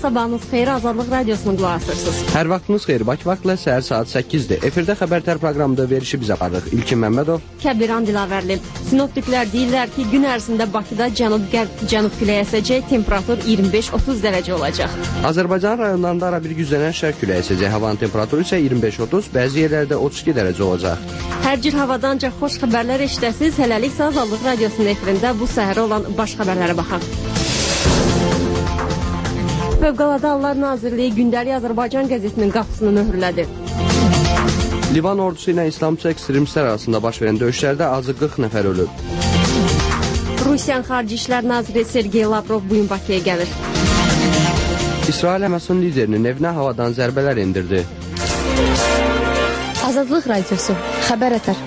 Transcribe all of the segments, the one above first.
sabahınız xeyir, Azadlıq Radiosunu qulaq asırsınız. Hər vaxtınız xeyir, Bakı vaxtla səhər saat 8-dir. Efirdə Xəbərtər proqramında verişi bizə aparırıq. İlkin Məmmədov, Kəbiran Dilavərli. Sinoptiklər deyirlər ki, gün ərzində Bakıda cənub küləyi əsəcək, temperatur 25-30 dərəcə olacaq. Azərbaycan rayonlarında ara bir güclənən şərq küləyi əsəcək, havanın temperaturu isə 25-30, bəzi yerlərdə 32 dərəcə olacaq. Hər cür havadan ancaq xoş xəbərlər eşidəsiniz. Hələlik isə Azadlıq Radiosunun efirində bu səhərə olan baş xəbərlərə baxaq. Fövqəladə Hallar Nazirliyi gündəlik Azərbaycan qəzetinin qapısını möhürlədi. Livan ordusu ilə İslamçı ekstremistlər arasında baş verən döyüşlərdə azı 40 nəfər ölüb. Rusiyanın Xarici İşlər Naziri Sergey Lavrov bugün Bakıya gəlir. İsrail Həməsin liderinin evinə havadan zərbələr endirdi. Azadlıq Radiosu, Xəbərətər.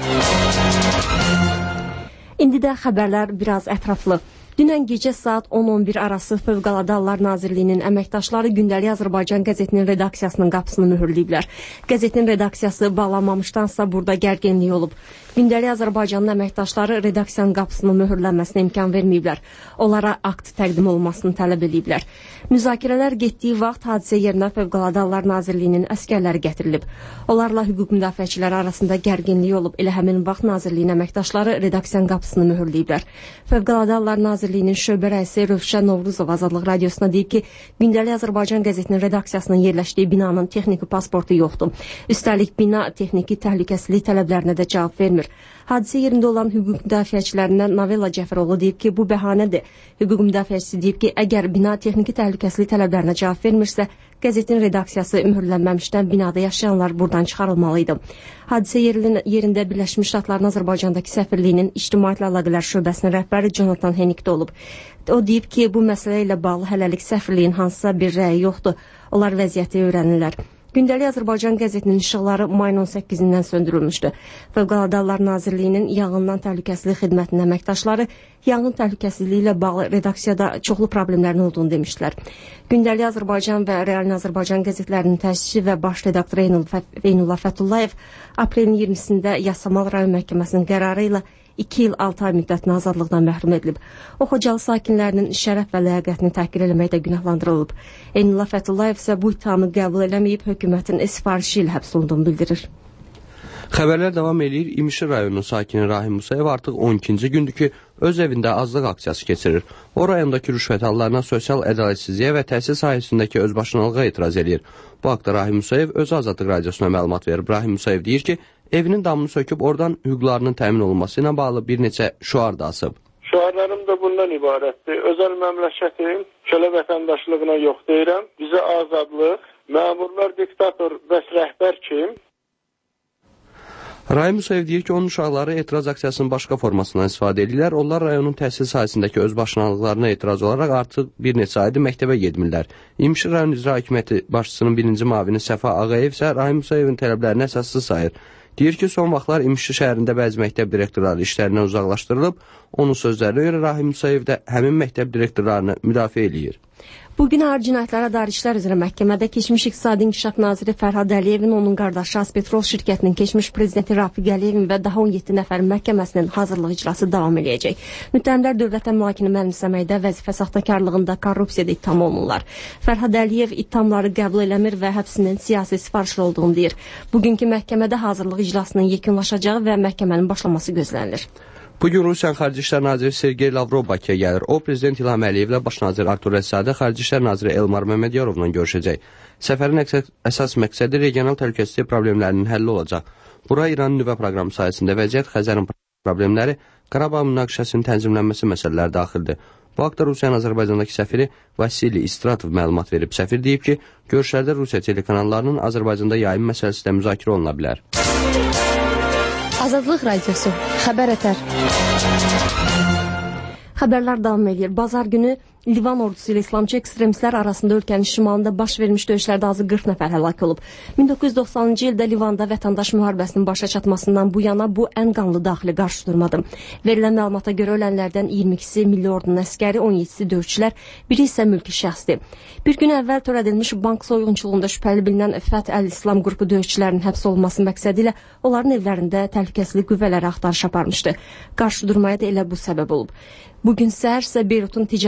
İndi də xəbərlər biraz ətraflı. Dünən gecə saat 10-11 arası Fövqəladə Hallar Nazirliyinin əməkdaşları gündəlik Azərbaycan qəzetinin redaksiyasının qapısını möhürləyiblər. Qəzetin redaksiyası bağlanmamışdansa burada gərginlik olub. Gündəlik Azərbaycanın əməkdaşları redaksiyanın qapısının möhürlənməsinə imkan verməyiblər. Onlara akt təqdim olunmasını tələb ediblər. Müzakirələr getdiyi vaxt hadisə yerinə Fövqəladə Hallar Nazirliyinin əsgərləri gətirilib. Onlarla hüquq müdafiəçiləri arasında gərginlik olub. Elə həmin vaxt Nazirliyin əməkdaşları redaksiyanın qapısını möhürləyiblər. Fövqəladə Hallar Nazirliyinin şöbə rəisi Rövşən Novruzov Azadlıq Radiosuna deyib ki, gündəlik Azərbaycan qəzetinin redaksiyasının yerləşdiyi binanın texniki pasportu yoxdur. Üstəlik bina texniki təhlükəsizlik tələblərinə də cavab vermir. Hadisə yerində olan hüquq müdafiəçilərindən Novella Cəfəroğlu deyib ki, bu bəhanədir. Hüquq müdafiəçisi deyib ki, əgər bina texniki təhlükəsizlik tələblərinə cavab vermirsə, qəzetin redaksiyası möhürlənməmişdən binada yaşayanlar buradan çıxarılmalıydı. Hadisə yerində Birləşmiş Ştatların Azərbaycandakı səfirliyinin İctimaiyyətlə Əlaqələr şöbəsinin rəhbəri Jonathan Henikdə olub. O deyib ki, bu məsələ ilə bağlı hələlik səfirliyin hansısa bir rəyi yoxdur. Onlar vəziyyəti öyrənirlər. Gündəlik Azərbaycan qəzetinin işıqları mayın 18-dən söndürülmüşdü. Fövqəladə Hallar Nazirliyinin yanğından təhlükəsizlik xidmətinin əməkdaşları yanğın təhlükəsizliyi ilə bağlı redaksiyada çoxlu problemlərin olduğunu demişdilər. Gündəlik Azərbaycan və Realin Azərbaycan qəzetlərinin təsisçisi və baş redaktoru Eynullah Fətullayev aprelin 20-sində Yasamal rayon məhkəməsinin qərarı ilə 2 il 6 ay müddətinə azadlıqdan məhrum edilib. O, Xocalı sakinlərinin şərəf və ləyaqətini təhqir eləməkdə günahlandırılıb. Eynullah Fətullayev isə bu ittihamı qəbul eləməyib, hökumətin sifarişi ilə həbs olunduğunu bildirir. Xəbərlər davam edir. İmişli rayonunun sakini Rahim Musayev artıq 12-ci gündür ki, öz evində azlıq aksiyası keçirir. O rayondakı rüşvət hallarına, sosial ədalətsizliyə və təhsil sahəsindəki özbaşınalığa etiraz edir. Bu haqda Rahim Musayev öz Azadlıq Radiosuna məlumat verib. Rahim Musayev deyir ki, evinin damını söküb oradan hüquqlarının təmin olunması ilə bağlı bir neçə şüar da asıb. Şüarlarım da bundan ibarətdir. Özəl məmləkətin kölə vətəndaşlığına yox deyirəm. Bizə azadlıq, məmurlar diktator bəs rəhbər kim? Rahim Musayev deyir ki, onun uşaqları etiraz aksiyasının başqa formasından istifadə edirlər. Onlar rayonun təhsil sahəsindəki özbaşınalıqlarına etiraz olaraq artıq bir neçə aydır məktəbə gedmirlər. İmişli rayon icra hakimiyyəti başçısının birinci mavini Səfa Ağayev isə Rahim Musayevin tələblərini əsassız sayır. Deyir ki, son vaxtlar İmişli şəhərində bəzi məktəb direktorları işlərindən uzaqlaşdırılıb. Onun sözlərinə görə Rahim Musayev də həmin məktəb direktorlarını müdafiə edir. Bugün Ağır Cinayətlərə Dair İşlər üzrə məhkəmədə keçmiş İqtisadi İnkişaf Naziri Fərhad Əliyevin, onun qardaşı Azpetrol şirkətinin keçmiş prezidenti Rafiq Əliyevin və daha 17 nəfərin məhkəməsinin hazırlıq icrası davam edəcək. Müttəhimlər dövlət əmlakını mənimsəməkdə, vəzifə saxtakarlığında, korrupsiyada ittiham olunurlar. Fərhad Əliyev ittihamları qəbul eləmir və həbsinin siyasi sifarişli olduğunu deyir. Bugünkü məhkəmədə hazırlıq iclasının yekunlaşacağı və məhkəmənin başlaması gözlənilir. Bugün Rusiyanın Xarici İşlər Naziri Sergey Lavrov Bakıya gəlir. O, Prezident İlham Əliyevlə Baş nazir Artur Rəssadə, Xarici İşlər Naziri Elmar Məmmədyarovla görüşəcək. Səfərin əsas məqsədi regional təhlükəsizlik problemlərinin həlli olacaq. Bura İranın nüvə proqramı sayəsində vəziyyət, Xəzərin problemləri, Qarabağ münaqişəsinin tənzimlənməsi məsələləri daxildir. Bu haqda Rusiyanın Azərbaycandakı səfiri Vasili İstratov məlumat verib. Səfir deyib ki, görüşlərdə Rusiya telekanallarının Azərbaycanda yayım məsələsi də müzakirə oluna bilər. Azadlıq Radiosu, Xəbərətər. Xəbərlər davam edir. Bazar günü Livan ordusu ilə İslamçı ekstremistlər arasında ölkənin şimalında baş vermiş döyüşlərdə azı 40 nəfər həlak olub. 1990-cı ildə Livanda vətəndaş müharibəsinin başa çatmasından bu yana bu ən qanlı daxili qarşıdurmadır. Verilən məlumata görə ölənlərdən 22-si milli ordunun əskəri, 17-si döyüşçülər, biri isə mülki şəxsdir. Bir gün əvvəl törədilmiş bank soyğunçuluğunda şübhəli bilinən Fəth Əl-İslam qrupu döyüşçülərinin həbs olunması məqsədi ilə onların evlərində təhlükəsizlik qüvvələri axtarış aparmışdı. Qarşıdurmaya da elə bu səbəb olub. Bugün səhər isə Beyrutun ticarət mərkəzi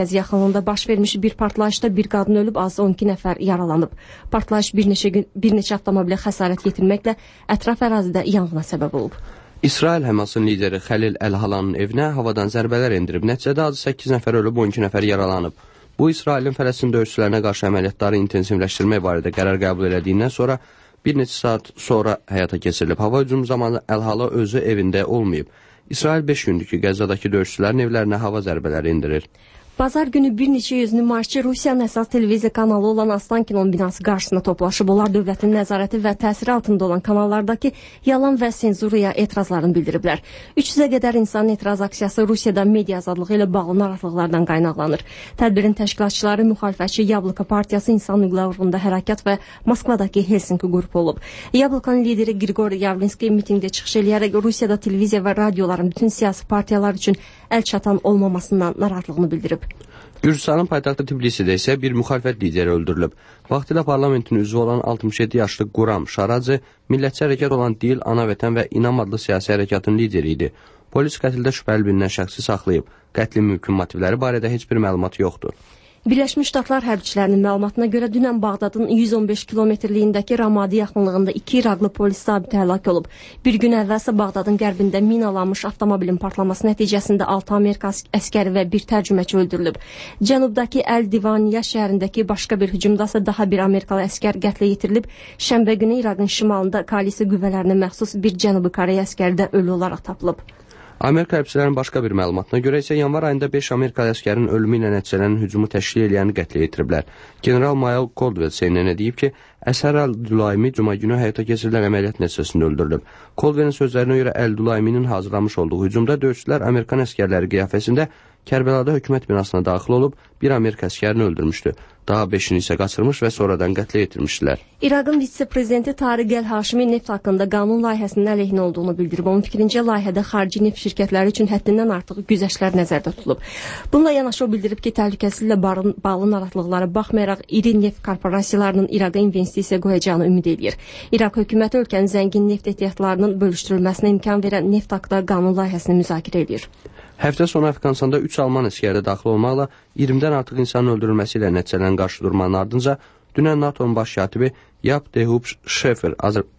mərkəzi yaxınlığında baş vermiş bir partlayışda bir qadın ölüb, azı 12 nəfər yaralanıb. Partlayış bir neçə avtomobilə xəsarət yetirməklə ətraf ərazidə yanğına səbəb olub. İsrail Həmasın lideri Xəlil Əl-Halanın evinə havadan zərbələr endirib. Nəticədə azı 8 nəfər ölüb, 12 nəfər yaralanıb. Bu, İsrailin Fələstin döyüşçülərinə qarşı əməliyyatları intensivləşdirmək barədə qərar qəbul elədiyindən sonra bir neçə saat sonra həyata keçirilib. Hava hücumu zamanı Əl-Hala özü evində olmayıb. İsrail 5 gündür ki, Qəzzadakı döyüşçülərin evlərinə hava zərbələri indirir. Bazar günü bir neçə yüz nümayişçi Rusiyanın əsas televiziya kanalı olan Aslan Kinon binası qarşısında toplaşıb. Onlar dövlətin nəzarəti və təsiri altında olan kanallardakı yalan və senzuraya etirazlarını bildiriblər. 300-ə qədər insanın etiraz aksiyası Rusiyada media azadlığı ilə bağlı narahatlıqlardan qaynaqlanır. Tədbirin təşkilatçıları müxalifətçi Yabloko partiyası insan hüquqları uğrunda hərəkat və Moskvadakı Helsinki qrupu olub. Yablokonun lideri Grigori Yavlinski mitingdə çıxış eləyərək Rusiyada televiziya və radioların bütün siyasi partiyalar üçün əl çatan olmamasından narahatlığını bildirib. Gürcüstanın paytaxtı Tbilisidə isə bir müxalifət lideri öldürülüb. Vaxtilə parlamentin üzvü olan 67 yaşlı Quram Şaradze millətçi hərəkat olan Dil, Ana Vətən və İnam adlı siyasi hərəkatın lideri idi. Polis qətldə şübhəli bilinən şəxsi saxlayıb. Qətlin mümkün motivləri barədə heç bir məlumat yoxdur. Birləşmiş Ştatlar hərbçilərinin məlumatına görə dünən Bağdadın 115 kilometrliyindəki Ramadi yaxınlığında 2 İraqlı polis zabiti həlak olub. Bir gün əvvəlsə Bağdadın qərbində minalanmış avtomobilin partlaması nəticəsində 6 Amerika əskəri və bir tərcüməçi öldürülüb. Cənubdakı Əl-Divaniya şəhərindəki başqa bir hücumdasa daha bir Amerikalı əskər qətlə yetirilib. Şənbə günü İraqın şimalında koalisiya qüvvələrinə məxsus bir Cənubi Koreya əskəri də ölü olaraq tapılıb. Amerika hərbçilərinin başqa bir məlumatına görə isə yanvar ayında 5 Amerikalı əskərin ölümü ilə nəticələnən hücumu təşkil edəni qətlə yetiriblər. General Mayal Coldwell CNN-ə deyib ki, Əsər Əl-Dulaymi cuma günü həyata keçirilən əməliyyat nəticəsində öldürülüb. Coldwellin sözlərinə görə Əl-Dulayminin hazırlamış olduğu hücumda döyüşçülər Amerikan əskərləri qiyafəsində Kərbəlada hökumət binasına daxil olub, bir Amerika əskərini öldürmüşdü. Daha 5-ini isə qaçırmış və sonradan qətlə yetirmişdilər. İraqın vitse-prezidenti Tariq Əl-Haşimi neft haqqında qanun layihəsinin əleyhinə olduğunu bildirib. Onun fikrincə layihədə xarici neft şirkətləri üçün həddindən artıq güzəştlər nəzərdə tutulub. Bununla yanaşı o bildirib ki, təhlükəsizliklə bağlı narahatlıqlara baxmayaraq iri neft korporasiyalarının İraqa investisiya qoyacağını ümid edir. İraq hökuməti ölkənin zəngin neft ehtiyatlarının bölüşdürülməsinə imkan verən neft haqqında qanun layihəsini müzakirə edir. Həftə sonu Əfqanistanda 3 Alman əskəri daxil olmaqla 20-dən artıq insanın öldürülməsi ilə nəticələnən qarşı durmanın ardınca dünən NATO-nun baş katibi Yap Dehub Şefer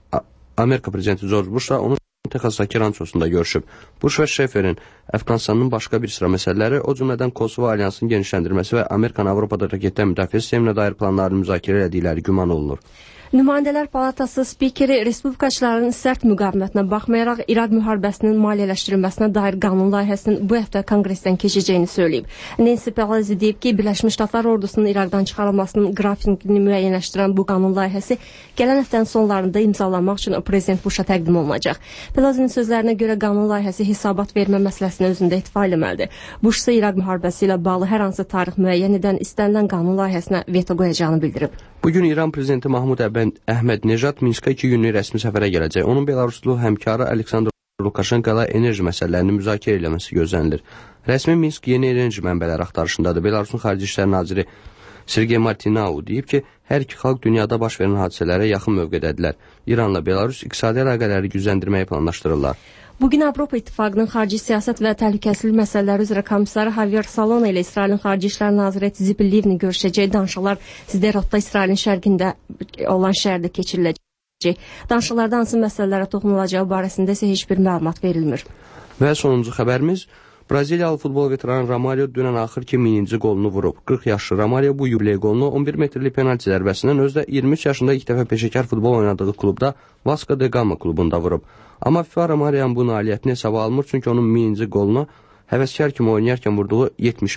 Amerika prezidenti George Bushla onun Texasdakı ransosunda görüşüb. Bush və Şeferin Əfqanistanın başqa bir sıra məsələləri, o cümlədən Kosovo alyansının genişləndirməsi və Amerikanın Avropada raketdən müdafiə sisteminə dair planlarını müzakirə edildikləri güman olunur. Nümayəndələr Palatası spikeri respublikaçıların sərt müqavimətinə baxmayaraq İraq müharibəsinin maliyyələşdirilməsinə dair qanun layihəsinin bu həftə konqresdən keçəcəyini söyləyib. Nancy Pelosi deyib ki, Birləşmiş Ştatlar ordusunun İraqdan çıxarılmasının qrafikini müəyyənləşdirən bu qanun layihəsi gələn həftənin sonlarında imzalanmaq üçün prezident Busha təqdim olunacaq. Pelosinin sözlərinə görə qanun layihəsi hesabat vermə məsələsinə özündə etifa eləməlidir. Bush isə İraq müharibəsi ilə bağlı hər hansı tarix müəyyən edən istənilən qanun layihəsinə veto qoyacağını bildirib. Bugün İran prezidenti Mahmud Əhməd-Nejad Minskə 2 günlük rəsmi səfərə gələcək. Onun Belaruslu həmkarı Aleksandr Lukashenko ilə enerji məsələlərini müzakirə eləməsi gözlənilir. Rəsmi Minsk yeni enerji mənbələri axtarışındadır. Belarusun Xarici İşlər Naziri Sergey Martinau deyib ki, hər iki xalq dünyada baş verən hadisələrə yaxın mövqedədirlər. İranla Belarus iqtisadi əlaqələri gücləndirməyi planlaşdırırlar. Bugün Avropa İttifaqının xarici siyasət və təhlükəsizlik məsələləri üzrə komissarı Javier Solana ilə İsrailin Xarici İşlər Naziri Tzipi Livni görüşəcək. Danışıqlar Sderotda İsrailin şərqində olan şəhərdə keçiriləcək. Danışıqlarda hansı məsələlərə toxunulacağı barəsində isə heç bir məlumat verilmir. Və sonuncu xəbərimiz, Braziliyalı futbol veteranı Romario dünən axırki 1000-ci qolunu vurub. 40 yaşlı Romario bu yubiley qolunu 11 metrlik penalti zərbəsindən özdə 23 yaşında ilk dəfə peşəkar futbol oynadığı klubda Vasco da Gama klubunda vurub. Amma FIFA Romario'nun bu nailiyyətini hesaba almır, çünki onun 1000-ci qolunu həvəskar kimi oynayarkən vurduğu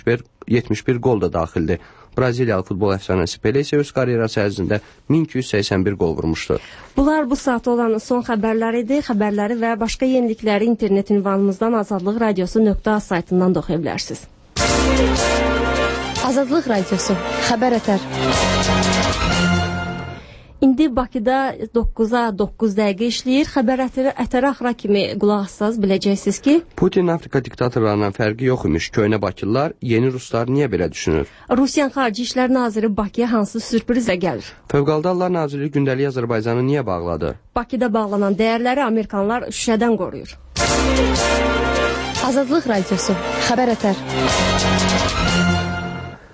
71 qol da daxildir. Braziliyalı futbol əfsanəsi Pelé isə öz karyerası ərzində 1281 qol vurmuşdu. Bunlar bu saat olan son xəbərlər idi. Xəbərləri və başqa yenilikləri internet ünvanımızdan Azadlıq Radiosu.az saytından da oxuya bilərsiniz. Azadlıq Radiosu, xəbər ətər. İndi Bakıda 9-a 9 dəqiqə işləyir. Xəbər ətəri axıra kimi qulaq assaz biləcəksiniz ki, Putin Afrika diktatorlarından fərqi yox imiş. Köhnə Bakılılar yeni Ruslar niyə belə düşünür? Rusiyan Xarici İşlər Naziri Bakıya hansı sürprizlə gəlir? Fövqəladə Hallar Nazirliyi gündəlik Azərbaycanı niyə bağladı? Bakıda bağlanan dəyərləri Amerikanlar şüşədən qoruyur. Azadlıq Radiosu, xəbər ətər.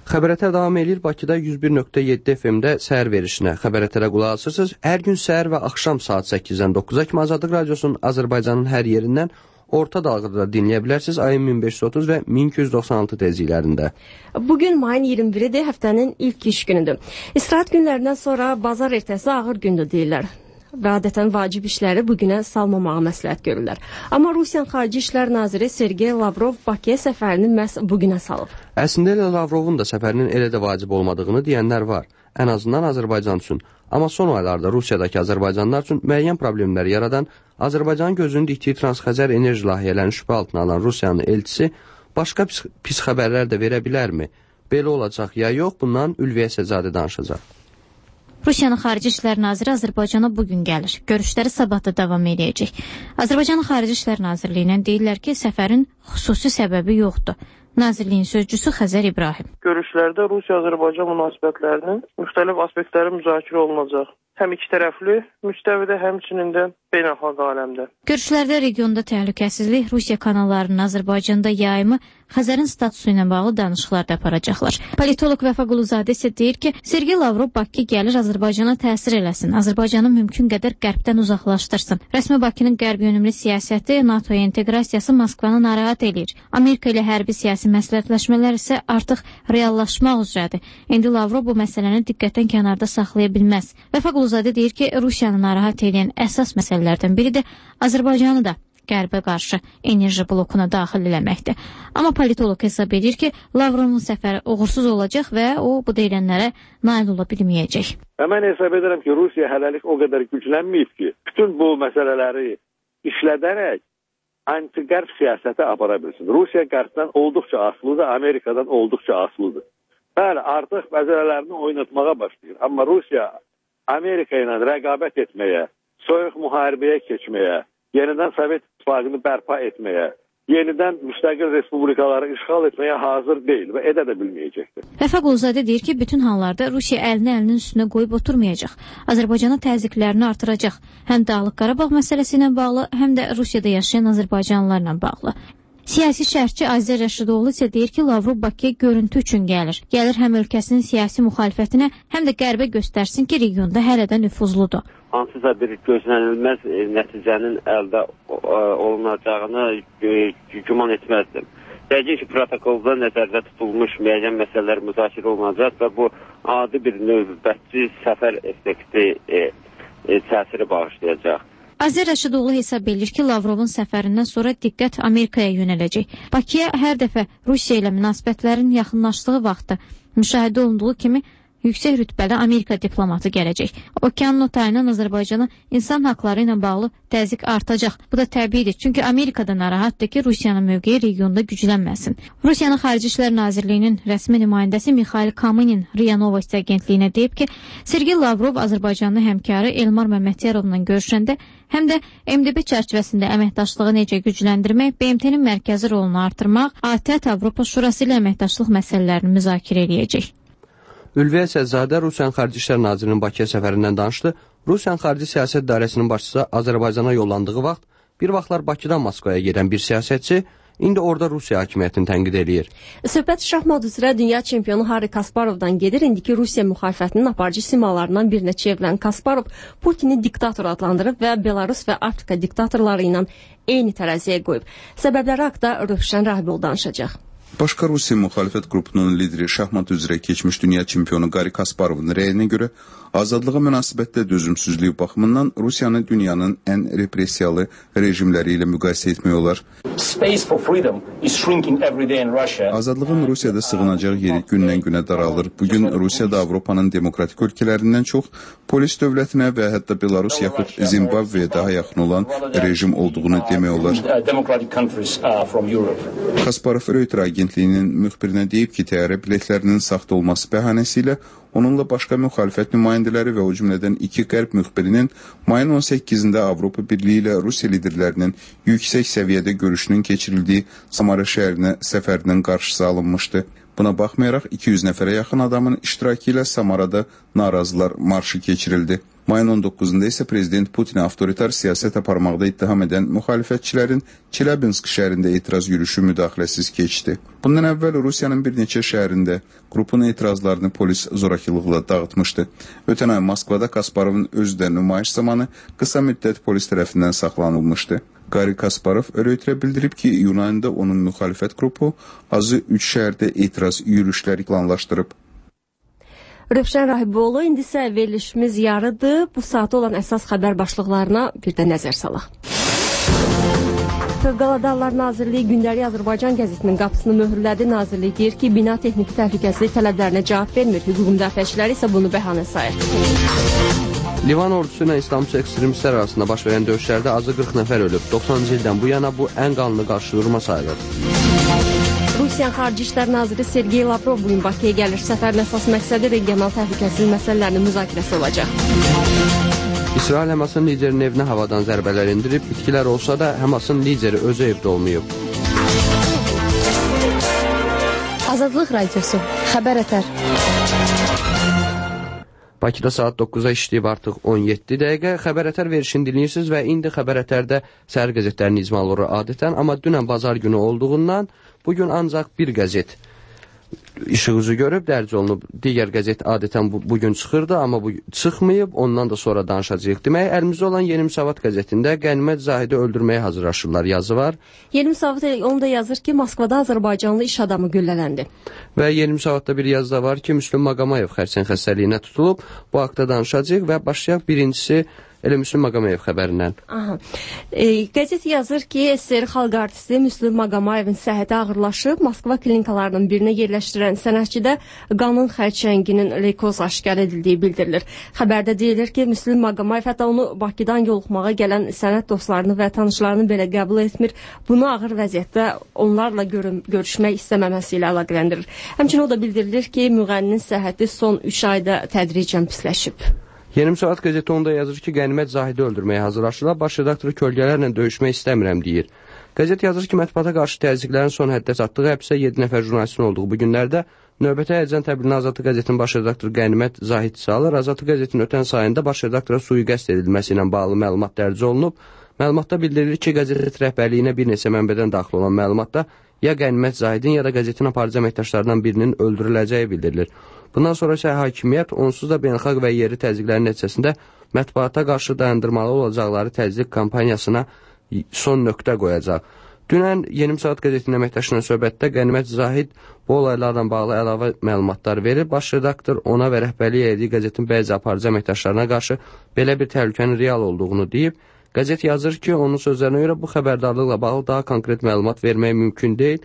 Xəbərətər davam edir. Bakıda 101.7 FM-də səhər verişinə xəbərətərə qulaq asırsınız. Hər gün səhər və axşam saat 8-dən 9-a kimi Azadlıq Radiosunun Azərbaycanın hər yerindən orta dalğada dinləyə bilərsiniz. Ayın 1530 və 1296 tezliklərində. Bugün mayın 21-dir, həftənin ilk iş günüdür. İstirahət günlərindən sonra bazar ertəsi ağır gündür deyirlər. Və adətən vacib işləri bugünə salmamağı məsləhət görürlər. Amma Rusiyanın Xarici İşlər Naziri Sergey Lavrov Bakıya səfərini məhz bugünə salıb. Əslində elə Lavrovun da səfərinin elə də vacib olmadığını deyənlər var. Ən azından Azərbaycan üçün. Amma son aylarda Rusiyadakı azərbaycanlılar üçün müəyyən problemlər yaradan, Azərbaycanın gözünü dikdiyi Transxəzər enerji layihələrini şübhə altına alan Rusiyanın elçisi başqa pis xəbərlər də verə bilərmi? Belə olacaq ya yox, bundan Ülviyə Səzadə danışacaq. Rusiyanın Xarici İşlər Naziri Azərbaycana bugün gəlir. Görüşləri sabah da davam edəcək. Azərbaycanın Xarici İşlər Nazirliyindən deyirlər ki, səfərin xüsusi səbəbi yoxdur. Nazirliyin sözcüsü Xəzər İbrahim. Görüşlərdə Rusiya-Azərbaycan münasibətlərinin müxtəlif aspektləri müzakirə olunacaq. Həm iki tərəfli müstəvidə, həmçinin də beynəlxalq aləmdə. Görüşlərdə regionda təhlükəsizlik, Rusiya kanallarının Azərbaycanda yayımı, Xəzərin statusu ilə bağlı danışıqlar da aparacaqlar. Politoloq Vəfa Quluzadə isə deyir ki, Sergey Lavrov Bakıya gəlir Azərbaycana təsir eləsin, Azərbaycanı mümkün qədər qərbdən uzaqlaşdırsın. Rəsmi Bakının qərb yönümlü siyasəti, NATO-ya inteqrasiyası Moskvanı narahat eləyir. Amerika ilə hərbi siyasi məsləhətləşmələr isə artıq reallaşmaq üzrədir. İndi Lavrov bu məsələni diqqətdən kənarda saxlaya bilməz. Vəfa Quluzadə deyir ki, Rusiyanı narahat edən əsas məsələlərdən biri də Azərbaycanı da qərbə qarşı enerji blokuna daxil eləməkdir. Amma politoloq hesab edir ki, Lavrovun səfəri uğursuz olacaq və o bu deyilənlərə nail ola bilməyəcək. Mən hesab edirəm ki, Rusiya hələlik o qədər güclənməyib ki, bütün bu məsələləri işlədərək anti-qərb siyasəti apara bilsin. Rusiya qərbdən olduqca asılıdır, Amerikadan olduqca asılıdır. Bəli, artıq məsələlərini oynatmağa başlayır. Amma Rusiya Amerika ilə rəqabət etməyə, soyuq müharibəyə keçməyə, yenidən Sovet İttifaqını bərpa etməyə, yenidən müstəqil respublikaları işğal etməyə hazır deyil və edə də bilməyəcəkdir. Vəfa Quluzadə deyir ki, bütün hallarda Rusiya əlini əlinin üstünə qoyub oturmayacaq. Azərbaycana təzyiqlərini artıracaq. Həm Dağlıq Qarabağ məsələsi ilə bağlı, həm də Rusiyada yaşayan azərbaycanlılarla bağlı. Siyasi şərhçi Azər Rəşidoğlu isə deyir ki, Lavrov Bakıya görüntü üçün gəlir. Gəlir həm ölkəsinin siyasi müxalifətinə, həm də qərbə göstərsin ki, regionda hələ də nüfuzludur. Hansısa bir gözlənilməz nəticənin əldə olunacağını güman etməzdim. Yəqin ki, protokolda nəzərdə tutulmuş müəyyən məsələlər müzakirə olunacaq və bu adi bir növbətçi səfər effekti təsiri bağışlayacaq. Azər Rəşidoğlu hesab edir ki, Lavrovun səfərindən sonra diqqət Amerikaya yönələcək. Bakıya hər dəfə Rusiya ilə münasibətlərin yaxınlaşdığı vaxtda müşahidə olunduğu kimi yüksək rütbəli Amerika diplomatı gələcək. Okean notayından Azərbaycana insan haqları ilə bağlı təzyiq artacaq. Bu da təbiidir, çünki Amerikada narahatdır ki, Rusiyanın mövqeyi regionda güclənməsin. Rusiyanın Xarici İşlər Nazirliyinin rəsmi nümayəndəsi Mikhail Kaminin RIA Novosti agentliyinə deyib ki, Sergey Lavrov Azərbaycanlı həmkarı Elmar Məmmədyarovla görüşəndə həm də MDB çərçivəsində əməkdaşlığı necə gücləndirmək, BMT-nin mərkəzi rolunu artırmaq, ATƏT Avropa Şurası ilə əməkdaşlıq məsələlərini müzakirə edəcək. Ülviyə Səzadə Rusiyanın Xarici İşlər Nazirinin Bakıya səfərindən danışdı. Rusiyanın Xarici Siyasət İdarəsinin başçısı Azərbaycana yollandığı vaxt, bir vaxtlar Bakıdan Moskvaya gedən bir siyasətçi, indi orada Rusiya hakimiyyətini tənqid edir. Söhbət şahmat üzrə dünya çempionu Harri Kasparovdan gedir. İndiki Rusiya müxalifətinin aparıcı simalarından birinə çevrilən Kasparov Putini diktator adlandırıb və Belarus və Afrika diktatorları ilə eyni tərəziyə qoyub. Səbəbləri haqda Rövşən Rahibov danışacaq. Başqa Rusiya müxalifət qrupunun lideri şahmat üzrə keçmiş dünya çempionu Qari Kasparovun rəyinə görə azadlığa münasibətdə dözümsüzlük baxımından Rusiyanı dünyanın ən repressiyalı rejimləri ilə müqayisə etmək olar. Azadlığın Rusiyada sığınacaq yeri gündən-günə daralır. Bugün Rusiyada Avropanın demokratik ölkələrindən çox polis dövlətinə və hətta Belarus yaxud Zimbabveyə daha yaxın olan rejim olduğunu demək olar. Kasparov Reuters agentliyinin müxbirinə deyib ki, təyyarə biletlərinin saxta olması bəhanəsi ilə onunla başqa müxalifət nümayəndələri və o cümlədən iki qərb müxbirinin mayın 18-də Avropa Birliyi ilə Rusiya liderlərinin yüksək səviyyədə görüşünün keçirildiyi Samara şəhərinə səfərinin qarşısı alınmışdı. Buna baxmayaraq 200 nəfərə yaxın adamın iştirakı ilə Samarada narazılar marşı keçirildi. Mayın 19-da isə Prezident Putinə avtoritar siyasət aparmaqda ittiham edən müxalifətçilərin Çelabinsk şəhərində etiraz yürüyüşü müdaxiləsiz keçdi. Bundan əvvəl Rusiyanın bir neçə şəhərində qrupun etirazlarını polis zorakılıqla dağıtmışdı. Ötən ay Moskvada Kasparovun özü də nümayiş zamanı qısa müddət polis tərəfindən saxlanılmışdı. Qari Kasparov örüyütürə bildirib ki, iyun ayında onun müxalifət qrupu azı 3 şəhərdə etiraz yürüyüşləri planlaşdırıb. Rövşən Rahiboğlu, indi isə verilişimiz yarıdır. Bu saata olan əsas xəbər başlıqlarına bir də nəzər salaq. Fövqəladə Hallar Nazirliyi gündəlik Azərbaycan qəzetinin qapısını möhürlədi. Nazirlik deyir ki, bina texniki təhlükəsizlik tələblərinə cavab vermir. Hüquq müdafiəçiləri isə bunu bəhanə sayır. Livan ordusu ilə İslamçı ekstremistlər arasında baş verən döyüşlərdə azı 40 nəfər ölüb. 90-cı ildən bu yana bu ən qanlı qarşıdurma sayılır. Rusiyanın Xarici İşlər Naziri Sergey Lavrov bugün Bakıya gəlir. Səfərin əsas məqsədi regional təhlükəsizlik məsələlərinin müzakirəsi olacaq. İsrail Həmasın liderinin evinə havadan zərbələr indirib. İtkilər olsa da Həmasın lideri özü evdə olmayıb. Azadlıq Radiosu, Xəbər Ətər. Bakıda saat 9-a işləyib artıq 17 dəqiqə. Xəbər Ətər verişini dinləyirsiniz və indi Xəbər Ətərdə səhər qəzetlərinin icmalı olur adətən. Amma dünən bazar günü olduğundan bugün ancaq bir qəzet işığızı görüb, dərc olunub. Digər qəzet adətən bugün çıxırdı, amma bu çıxmayıb, ondan da sonra danışacağıq. Demək, əlimizdə olan Yeni Müsavat qəzetində Qənimət Zahidi öldürməyə hazırlaşırlar yazı var. Yeni Müsavat onu da yazır ki, Moskvada Azərbaycanlı iş adamı güllələndi. Və Yeni Müsavatda bir yazı da var ki, Müslüm Maqamayev xərçəng xəstəliyinə tutulub. Bu haqda danışacağıq və başlayaq birincisi elə Müslüm Maqamayev xəbərindən. Qəzet yazır ki, SSR xalq artisti Müslüm Maqamayevin səhhəti ağırlaşıb. Moskva klinikalarının birinə yerləşdirən sənətçidə qanın xərçənginin leykoz aşkar edildiyi bildirilir. Xəbərdə deyilir ki, Müslüm Maqamayev hətta onu Bakıdan yoluxmağa gələn sənət dostlarını və tanışlarını belə qəbul etmir. Bunu ağır vəziyyətdə onlarla görüşmək istəməməsi ilə əlaqələndirir. Həmçinin o da bildirilir ki, müğənninin səhhəti son 3 ayda tədricən pisləşib. Yeni Müsavat qəzeti onda yazır ki, Qənimət Zahidi öldürməyə hazırlaşırlar. Baş redaktoru kölgələrlə döyüşmək istəmirəm deyir. Qəzet yazır ki, mətbuata qarşı təzyiqlərin son həddə çatdığı həbsə 7 nəfər jurnalistin olduğu bu günlərdə növbəti həyəcan təbliğini Azadlıq qəzetinin baş redaktoru Qənimət Zahid salır. Azadlıq qəzetinin ötən sayında baş redaktora sui-qəsd edilməsi ilə bağlı məlumat dərc olunub. Məlumatda bildirilir ki, qəzet rəhbərliyinə bir neçə mənbədən daxil olan məlumatda ya Qənimət Zahidin ya da qəzetin aparıcı əməkdaşlarından birinin öldürüləcəyi bildirilir. Bundan sonra isə hakimiyyət onsuz da beynəlxalq və yerli təzyiqlərin nəticəsində mətbuata qarşı dayandırmalı olacaqları təzyiq kampaniyasına son nöqtə qoyacaq. Dünən Yeni Müsavat qəzetinin əməkdaşının söhbətdə Qənimət Zahid bu olaylarla bağlı əlavə məlumatlar verir. Baş redaktor ona və rəhbərlik etdiyi qəzetin bəzi aparıcı əməkdaşlarına qarşı belə bir təhlükənin real olduğunu deyib. Qəzet yazır ki, onun sözlərinə görə bu xəbərdarlıqla bağlı daha konkret məlumat vermək mümkün deyil.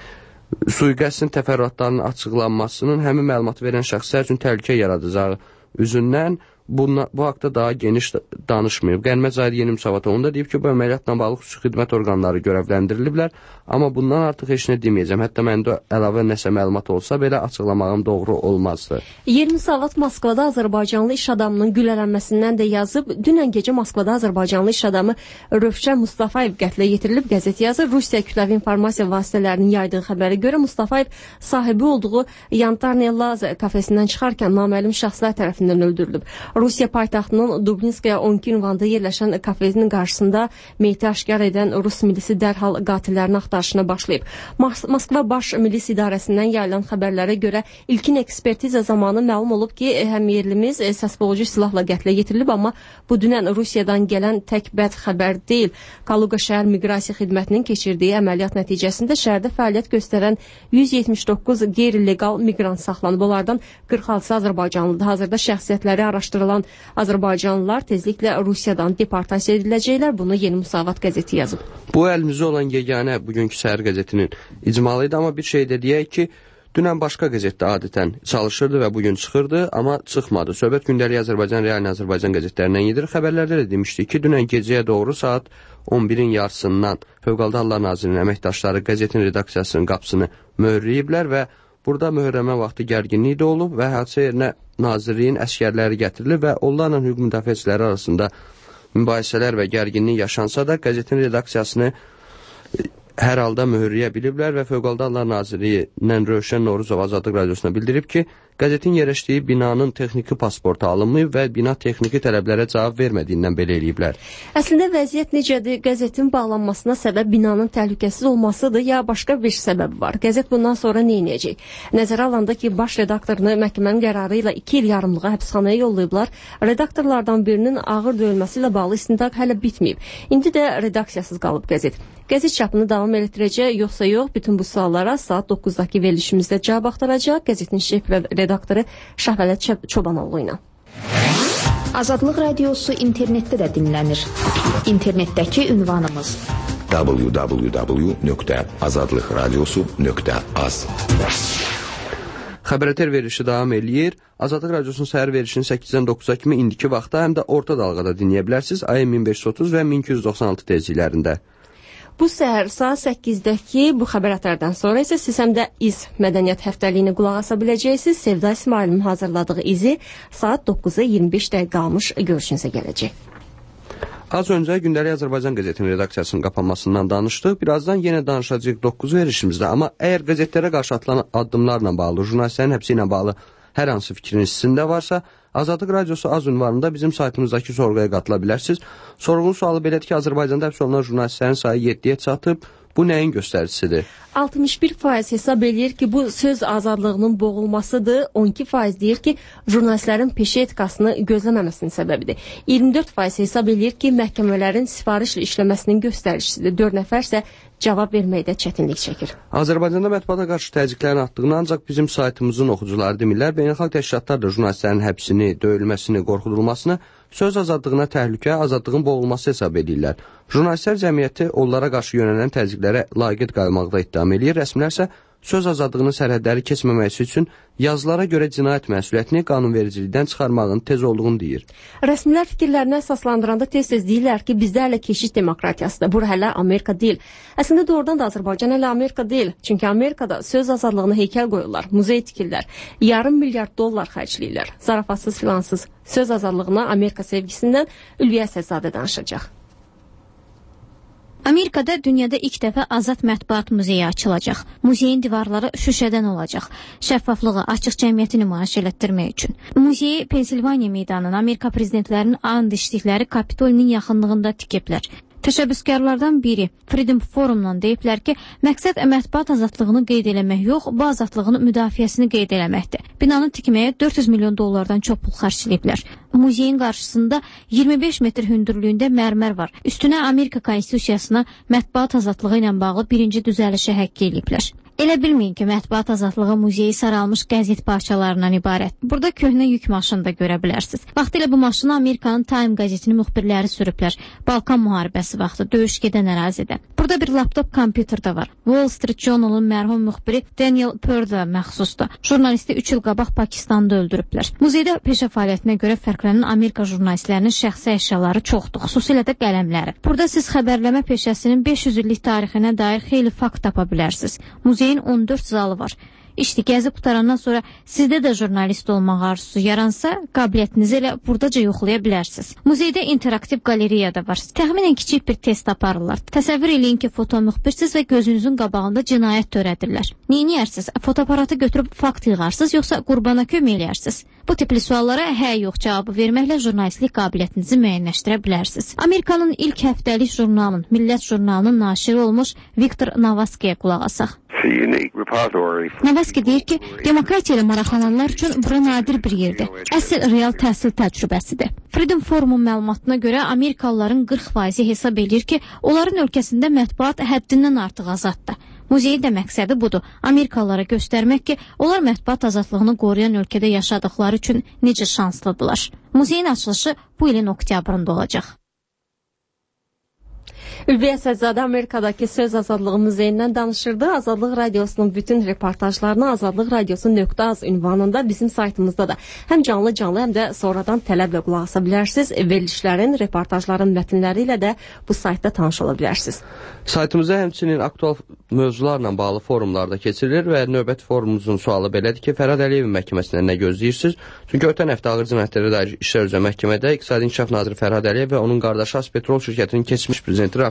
Sui-qəsdin təfərrüatlarının açıqlanmasının həmin məlumat verən şəxslər üçün təhlükə yaradacağı üzündən bu haqda daha geniş danışmayıb. Qənimət Zahid Yeni Müsavata onu da deyib ki, bu əməliyyatla bağlı xüsusi xidmət orqanları görevləndiriliblər, amma bundan artıq heç nə deməyəcəm. Hətta məndə əlavə nəsə məlumat olsa belə açıqlamağım doğru olmazdı. Yeni Müsavat Moskvada Azərbaycanlı iş adamının güllələnməsindən də yazıb. Dünən gecə Moskvada Azərbaycanlı iş adamı Rövşən Mustafayev qətlə yetirilib. Qəzet yazır. Rusiya kütləvi informasiya vasitələrinin yaydığı xəbərə görə Mustafayev sahibi olduğu Yantarniya Laza kafesindən çıxarkən naməlum şəxslər tərəfindən öldürülüb. Rusiya paytaxtının Dublinskaya 12 ünvanda yerləşən kafesinin qarşısında meyti aşkar edən Rus milisi dərhal qatillərin axtarışına başlayıb. Moskva Baş Milis İdarəsindən yayılan xəbərlərə görə ilkin ekspertiza zamanı məlum olub ki, həm yerlimiz səs-boğucu silahla qətlə yetirilib, amma bu dünən Rusiyadan gələn tək bəd xəbər deyil. Kaluqa şəhər miqrasiya xidmətinin keçirdiyi əməliyyat nəticəsində şəhərdə fəaliyyət göstərən 179 qeyri-legal miqrant saxlanıb. Onlardan 46-sı Azərbaycanlıdır. Hazırda şəxsiyyətləri araşdırılan Azərbaycanlılar tezliklə Rusiyadan deportasiya ediləcəklər. Bunu Yeni Müsavat qəzeti yazıb. Bu əlimizdə olan yeganə bugünkü səhər qəzetinin icmalı idi, amma bir şey də deyək ki, dünən başqa qəzetdə adətən çalışırdı və bugün çıxırdı, amma çıxmadı. Söhbət gündəlik Azərbaycan, Realni Azərbaycan qəzetlərindən gedir. Xəbərlərdə də demişdik ki, dünən gecəyə doğru saat 11-in yarısından Fövqəladə Hallar Nazirinin əməkdaşları qəzetin redaksiyasının qapısını möhürləyiblər və burada möhürləmə vaxtı gərginlik də olub və hadisə yerinə Nazirliyin əskərləri gətirilib və onlarla hüquq müdafiəçiləri arasında mübahisələr və gərginlik yaşansa da qəzetin redaksiyasını hər halda möhürləyə biliblər və Fövqəladə Hallar Nazirliyindən Rövşən Novruzov Azadlıq Radiosuna bildirib ki, qəzetin yerləşdiyi binanın texniki pasportu alınmayıb və bina texniki tələblərə cavab vermədiyindən belə eləyiblər. Əslində vəziyyət necədir? Qəzetin bağlanmasına səbəb binanın təhlükəsiz olmasıdır, ya başqa bir səbəbi var? Qəzet bundan sonra nə edəcək? Nəzərə alanda ki, baş redaktorunu məhkəmənin qərarı ilə 2 il yarımlığa həbsxanaya yollayıblar. Redaktorlardan birinin ağır döyülməsi ilə bağlı istintaq hələ bitməyib. İndi də redaksiyasız qalıb qəzet. Qəzet çapını davam etdirəcək, yoxsa yox? Bütün bu suallara saat 9-dakı verilişimizdə cavab axtaracaq. Qəzetin şef və redaktoru Şahvələt Çobanoğlu ilə. Azadlıq Radiosu internetdə də dinlənir. İnternetdəki ünvanımız www.azadlıqradiosu.az. Xəbərətər verilişi davam eləyir. Azadlıq Radiosunun səhər verilişini 8-dən 9-a kimi indiki vaxtda həm də orta dalğada dinləyə bilərsiniz. AM 1530 və 1296 tezliklərində. Bu səhər saat 8-dəki bu xəbərətlərdən sonra isə siz həm də İZ mədəniyyət həftəliyini qulaq asa biləcəksiniz. Sevda İsmailin hazırladığı İZi saat 9-a 25 dəqiqə qalmış görüşünüzə gələcək. Az öncə Gündəlik Azərbaycan qəzetinin redaksiyasının qapanmasından danışdıq. Birazdan yenə danışacağıq 9 verilişimizdə. Amma əgər qəzetlərə qarşı atılan addımlarla bağlı, jurnalistlərin həbsi ilə bağlı hər hansı fikriniz sizində varsa, Azadlıq Radiosu az ünvanında bizim saytımızdakı sorğuya qatıla bilərsiniz. Sorğunun sualı belədir ki, Azərbaycanda həbs olunan jurnalistlərin sayı 7-yə çatıb. Bu nəyin göstəricisidir? 61% hesab eləyir ki, bu söz azadlığının boğulmasıdır. 12% deyir ki, jurnalistlərin peşə etikasını gözləməməsinin səbəbidir. 24% hesab eləyir ki, məhkəmələrin sifarişlə işləməsinin göstəricisidir. 4 nəfər isə cavab verməkdə çətinlik çəkir. Azərbaycanda mətbuata qarşı təzyiqlərin artdığını ancaq bizim saytımızın oxucuları demirlər. Beynəlxalq təşkilatlar da jurnalistlərin həbsini, döyülməsini, qorxudulmasını söz azadlığına təhlükə, azadlığın boğulması hesab edirlər. Jurnalistlər cəmiyyəti onlara qarşı yönələn təzyiqlərə laqeyd qalmaqda ittiham edir. Rəsmilər isə söz azadlığının sərhədləri keçməməsi üçün yazılara görə cinayət məsuliyyətini qanunvericilikdən çıxarmağın tez olduğunu deyir. Rəsmilər fikirlərini əsaslandıranda tez-tez deyirlər ki, bizdə hələ keşiş demokratiyasıdır. Bu hələ Amerika deyil. Əslində doğrudan da Azərbaycan hələ Amerika deyil. Çünki Amerikada söz azadlığına heykəl qoyurlar, muzey tikirlər, $500 milyard xərcləyirlər. Zarafatsız filansız söz azadlığına Amerika sevgisindən Ülviyə Əsədzadə danışacaq. Amerikada dünyada ilk dəfə azad mətbuat muzeyi açılacaq. Muzeyin divarları şüşədən olacaq. Şəffaflığı, açıq cəmiyyəti nümayiş elətdirmək üçün. Muzeyi Pensilvaniya meydanının Amerika prezidentlərinin and içdikləri Kapitolinin yaxınlığında tikiblər. Təşəbbüskarlardan biri Freedom Forumdan deyiblər ki, məqsəd mətbuat azadlığını qeyd eləmək yox, bu azadlığın müdafiəsini qeyd eləməkdir. Binanı tikməyə $400 milyon çox pul xərcləyiblər. Muzeyin qarşısında 25 metr hündürlüyündə mərmər var. Üstünə Amerika Konstitusiyasına mətbuat azadlığı ilə bağlı birinci düzəlişə həqq eləyiblər. Elə bilməyin ki, mətbuat azadlığı muzeyi saralmış qəzet parçalarından ibarət. Burada köhnə yük maşını da görə bilərsiniz. Vaxtilə bu maşını Amerikanın Time qəzetinin müxbirləri sürüblər. Balkan müharibəsi vaxtı döyüş gedən ərazidə. Burada bir laptop kompüter də var. Wall Street Journal'ın mərhum müxbiri Daniel Pearl'a məxsusdur. Jurnalisti 3 il qabaq Pakistanda öldürüblər. Muzeydə peşə fəaliyyətinə görə fərqlənən Amerika jurnalistlərinin şəxsi əşyaları çoxdur, xüsusilə də qələmləri. Burada siz xəbərləmə peşəsinin 500 illik tarixinə dair xeyli fakt tapa bilərsiniz. Muzeyin 14 zalı var. İşte gəzib qutarandan sonra sizdə də jurnalist olmaq arzusu yaransa, qabiliyyətinizi elə buradaca yoxlaya bilərsiniz. Muzeydə interaktiv qaleriya da var. Təxminən kiçik bir test aparırlar. Təsəvvür eləyin ki, fotomüxbirsiniz və gözünüzün qabağında cinayət törədirlər. Neyniyərsiniz? Fotoaparatı götürüb fakt yığarsınız, yoxsa qurbana kömək eləyərsiniz? Bu tipli suallara hə yox cavabı verməklə jurnalistlik qabiliyyətinizi müəyyənləşdirə bilərsiniz. Amerikanın ilk həftəlik jurnalının, Millət jurnalının naşiri olmuş Viktor Navaskiyə qulaq asaq. Navaski deyir ki, demokratiya ilə maraqlananlar üçün bura nadir bir yerdir. Əsl real təhsil təcrübəsidir. Freedom Forumun məlumatına görə Amerikalıların 40% hesab edir ki, onların ölkəsində mətbuat həddindən artıq azaddır. Muzeyin də məqsədi budur. Amerikalılara göstərmək ki, onlar mətbuat azadlığını qoruyan ölkədə yaşadıkları üçün necə şanslıdırlar. Muzeyin açılışı bu ilin oktyabrında olacaq. Ülviyə Əsədzadə Amerikadakı söz azadlığı muzeyindən danışırdı. Azadlıq Radiosunun bütün reportajlarını azadlıqradiosu.az ünvanında bizim saytımızda da həm canlı həm də sonradan tələblə qulaq asa bilərsiniz. Verilişlərin, reportajların mətnləri ilə də bu saytda tanış ola bilərsiniz. Saytımızda həmçinin aktual mövzularla bağlı forumlarda keçirilir və növbəti forumumuzun sualı belədir ki, Fərhad Əliyevin məhkəməsindən nə gözləyirsiniz? Çünki ötən həftə ağır cinayətlərə dair işlər üzrə məhkəmədə İqtisadi İnkişaf Naziri Fərhad Əliyev və onun qardaşı Azpetrol şirkətinin keçmiş prezidenti Rafiq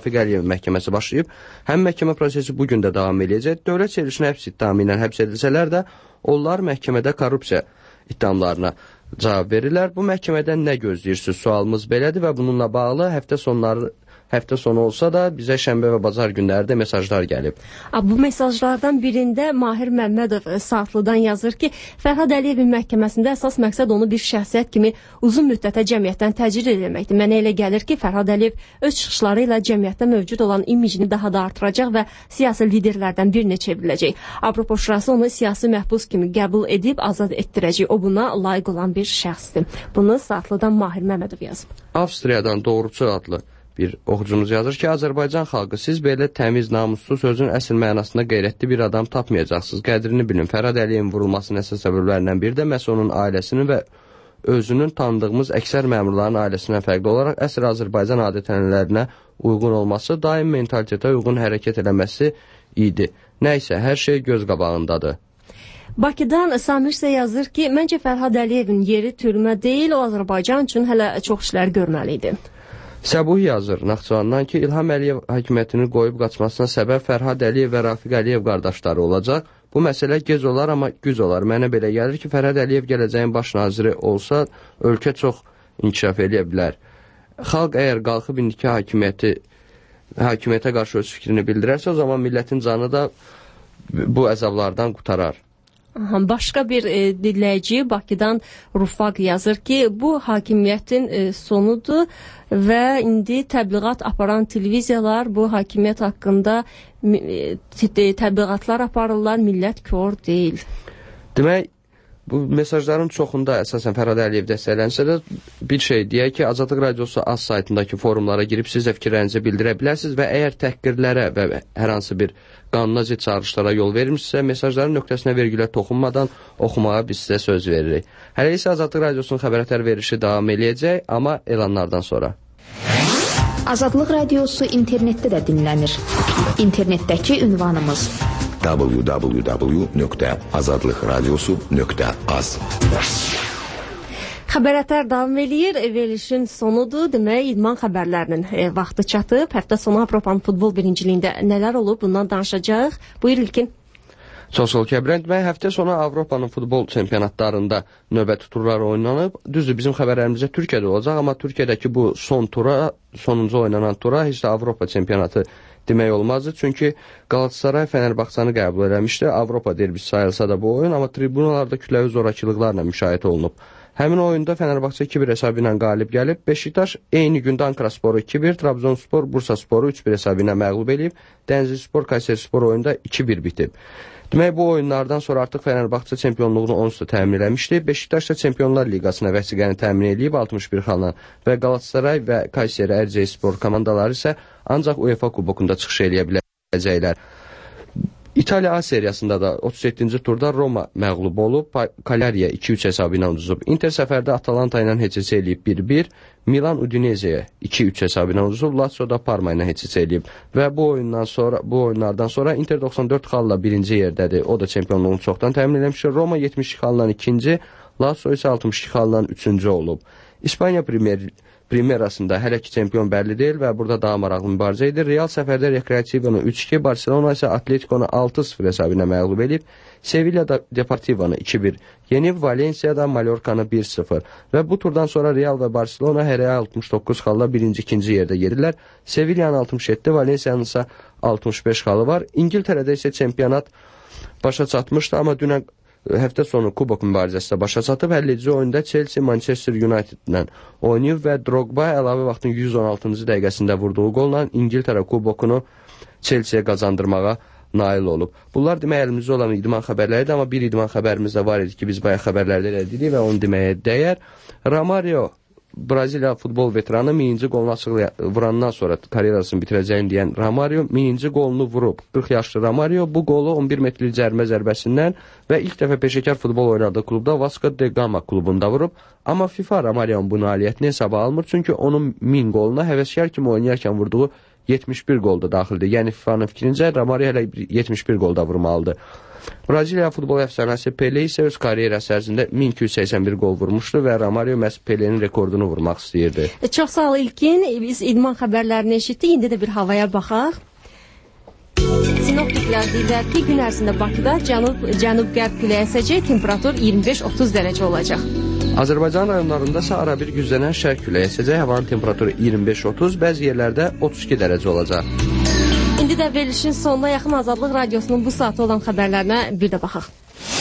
Rafiq Əliyevin məhkəməsi başlayıb. Həm məhkəmə prosesi bugün də davam edəcək. Dövlət çevrilişinə həbs ittihamı ilə həbs edilsələr də, onlar məhkəmədə korrupsiya ittihamlarına cavab verirlər. Bu məhkəmədən nə gözləyirsiniz? Sualımız belədir və bununla bağlı həftə sonu olsa da bizə şənbə və bazar günləri də mesajlar gəlib. Bu mesajlardan birində Mahir Məmmədov Saatlıdan yazır ki, Fərhad Əliyevin məhkəməsində əsas məqsəd onu bir şəxsiyyət kimi uzun müddətə cəmiyyətdən təcrid etməkdir. Mənə elə gəlir ki, Fərhad Əliyev öz çıxışları ilə cəmiyyətdə mövcud olan imicini daha da artıracaq və siyasi liderlərdən birinə çevriləcək. Avropa Şurası onu siyasi məhbus kimi qəbul edib azad etdirəcək. O buna layiq olan bir şəxsdir. Bunu Saatlıdan Mahir Məmmədov yazıb. Avstriyadan Doğruçu adlı bir oxucumuz yazır ki, Azərbaycan xalqı, siz belə təmiz, namuslu sözün əsl mənasında qeyrətli bir adam tapmayacaqsınız. Qədrini bilin. Fərhad Əliyevin vurulmasının əsas səbəblərindən biri də məhz onun ailəsinin və özünün tanıdığımız əksər məmurların ailəsindən fərqli olaraq əsr Azərbaycan adət-ənənələrinə uyğun olması, daim mentalitetə uyğun hərəkət eləməsi idi. Nəysə, hər şey göz qabağındadır. Bakıdan Samir isə yazır ki, məncə Fərhad Əliyevin yeri türmə deyil, o Azərbaycan üçün hələ çox işlər görməli idi. Səbuh yazır Naxçıvandan ki, İlham Əliyev hakimiyyətini qoyub qaçmasına səbəb Fərhad Əliyev və Rafiq Əliyev qardaşları olacaq. Bu məsələ gec olar, amma güc olar. Mənə belə gəlir ki, Fərhad Əliyev gələcəyin baş naziri olsa, ölkə çox inkişaf edə bilər. Xalq əgər qalxıb indiki hakimiyyətə qarşı öz fikrini bildirərsə, o zaman millətin canı da bu əzablardan qutarar. Başqa bir dinləyici Bakıdan Rufaq yazır ki, bu hakimiyyətin sonudur və indi təbliğat aparan televiziyalar bu hakimiyyət haqqında təbliğatlar aparırlar, millət kör deyil. Demək, bu mesajların çoxunda əsasən Fərhad Əliyev dəstəklənsə də bir şey deyək ki, Azadlıq Radiosu az saytındakı forumlara girib siz də fikirlərinizi bildirə bilərsiniz və əgər təhqirlərə və hər hansı bir qanuna zid çağırışlara yol vermişsə, mesajların nöqtəsinə vergülə toxunmadan oxumağa biz sizə söz veririk. Hələ isə Azadlıq Radiosunun xəbərətər verişi davam eləyəcək, amma elanlardan sonra. Azadlıq Radiosu internetdə də dinlənir. İnternetdəki ünvanımız www.azadlıqradiosu.az. Xəbərətər davam eləyir. Verilişin sonudur. Demək, idman xəbərlərinin vaxtı çatıb. Həftə sonu Avropanın futbol birinciliyində nələr olub? Bundan danışacağıq. Buyur İlkin. Çox sağ ol Kəbrən. Demək, həftə sonu Avropanın futbol çempionatlarında növbəti turlar oynanıb. Düzdür, bizim xəbərlərimizdə Türkiyədə olacaq, amma Türkiyədəki bu sonuncu oynanan tura heç də Avropa çempionatı demək olmazdı. Çünki Galatasaray Fənərbağçanı qəbul eləmişdi. Avropa derbisi sayılsa da bu oyun, amma tribunalarda kütləvi zorakılıqlarla müşahidə olunub. Həmin oyunda Fənərbağça 2-1 hesabı ilə qalib gəlib. Beşiktaş eyni gündə Ankarasporu 2-1, Trabzonspor Bursasporu 3-1 hesabı ilə məğlub eləyib. Dənizlispor Kayserispor oyunda 2-1 bitib. Demək, bu oyunlardan sonra artıq Fənərbağça çempionluğunu onsuz da təmin eləmişdi. Beşiktaş da Çempionlar Liqasına vəsiqəni təmin eləyib 61 xalla və Galatasaray və Kayseri Erciyesspor komandaları isə ancaq UEFA kubokunda çıxış eləyə biləcəklər. İtaliya A seriyasında da 37-ci turda Roma məğlub olub, Cagliariyə 2-3 hesabı ilə uduzub. Inter səfərdə Atalanta ilə heç-heç eləyib 1-1, Milan Udinese'yə 2-3 hesabı ilə uduzub, Lazio da Parma ilə heç-heç eləyib. Və bu oyunlardan sonra Inter 94 xalla birinci yerdədir. O da çempionluğunu çoxdan təmin eləmişdir. Roma 72 xalla ikinci, Lazio isə 62 xalla üçüncü olub. İspaniya Primerasında hələ ki çempion bəlli deyil və burada daha maraqlı mübarizə edir. Real səfərdə Recreativonu 3-2, Barcelona isə Atleticonu 6-0 hesabı ilə məğlub edib. Sevilla da Deportivonu 2-1 yenib, Valencia da Mallorcanı 1-0 və bu turdan sonra Real və Barcelona hərəyə 69 xalla birinci-ikinci yerdə yerirlər. Sevilla'nın 67, Valencia'nın isə 65 xalı var. İngiltərədə isə çempionat başa çatmışdı, amma dünən həftə sonu kubok mübarizəsi də başa çatıb. 50-ci oyunda Chelsea Manchester United-lə oynayıb və Drogba əlavə vaxtın 116-cı dəqiqəsində vurduğu qolla İngiltərə kubokunu Chelsea-yə qazandırmağa nail olub. Bunlar demək əlimizdə olan idman xəbərləridir, amma bir idman xəbərimiz də var idi ki, biz bayaq xəbərlərdə elədik və onu deməyə dəyər. Romario, Braziliya futbol veteranı 1000-ci qolunu açıq vurandan sonra karyerasını bitirəcəyini deyən Romario 1000-ci qolunu vurub. 40 yaşlı Romario bu qolu 11 metrlik cərimə zərbəsindən və ilk dəfə peşəkar futbol oynadığı klubda Vasco da Gama klubunda vurub. Amma FIFA Romario'nun bu nailiyyətini hesaba almır, çünki onun 1000 qoluna həvəskar kimi oynayarkən vurduğu 71 qolda daxildir. Yəni FIFA'nın fikrincə Romario hələ 71 qolda vurmalıdır. Braziliya futbol əfsanəsi Pele isə öz karyerası ərzində 1281 qol vurmuşdu və Romario məhz Pelenin rekordunu vurmaq istəyirdi. Çox sağ ol İlkin. Biz idman xəbərlərini eşitdik. İndi də bir havaya baxaq. Sinoptiklər deyirlər ki, gün ərzində Bakıda cənub-qərb küləyi əsəcək, temperatur 25-30 dərəcə olacaq. Azərbaycan rayonlarında isə arabir güclənən şərq küləyi əsəcək, havanın temperaturu 25-30, bəzi yerlərdə 32 dərəcə olacaq. İndi də verilişin sonuna yaxın Azadlıq Radiosunun bu saatı olan xəbərlərinə bir də baxaq.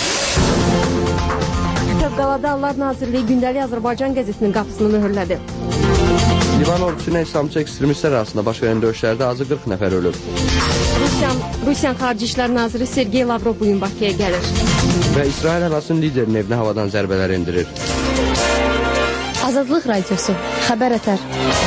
Fövqəladə Hallar Nazirliyi gündəlik Azərbaycan qəzetinin qapısını möhürlədi. Livan ordusu ilə İslamçı ekstremistlər arasında baş verən döyüşlərdə azı 40 nəfər ölüb. Rusiyanın Xarici İşlər Naziri Sergey Lavrov bugün Bakıya gəlir. Və İsrail Həmasın liderinin evinə havadan zərbələr endirir. Azadlıq Radiosu, xəbər ətər.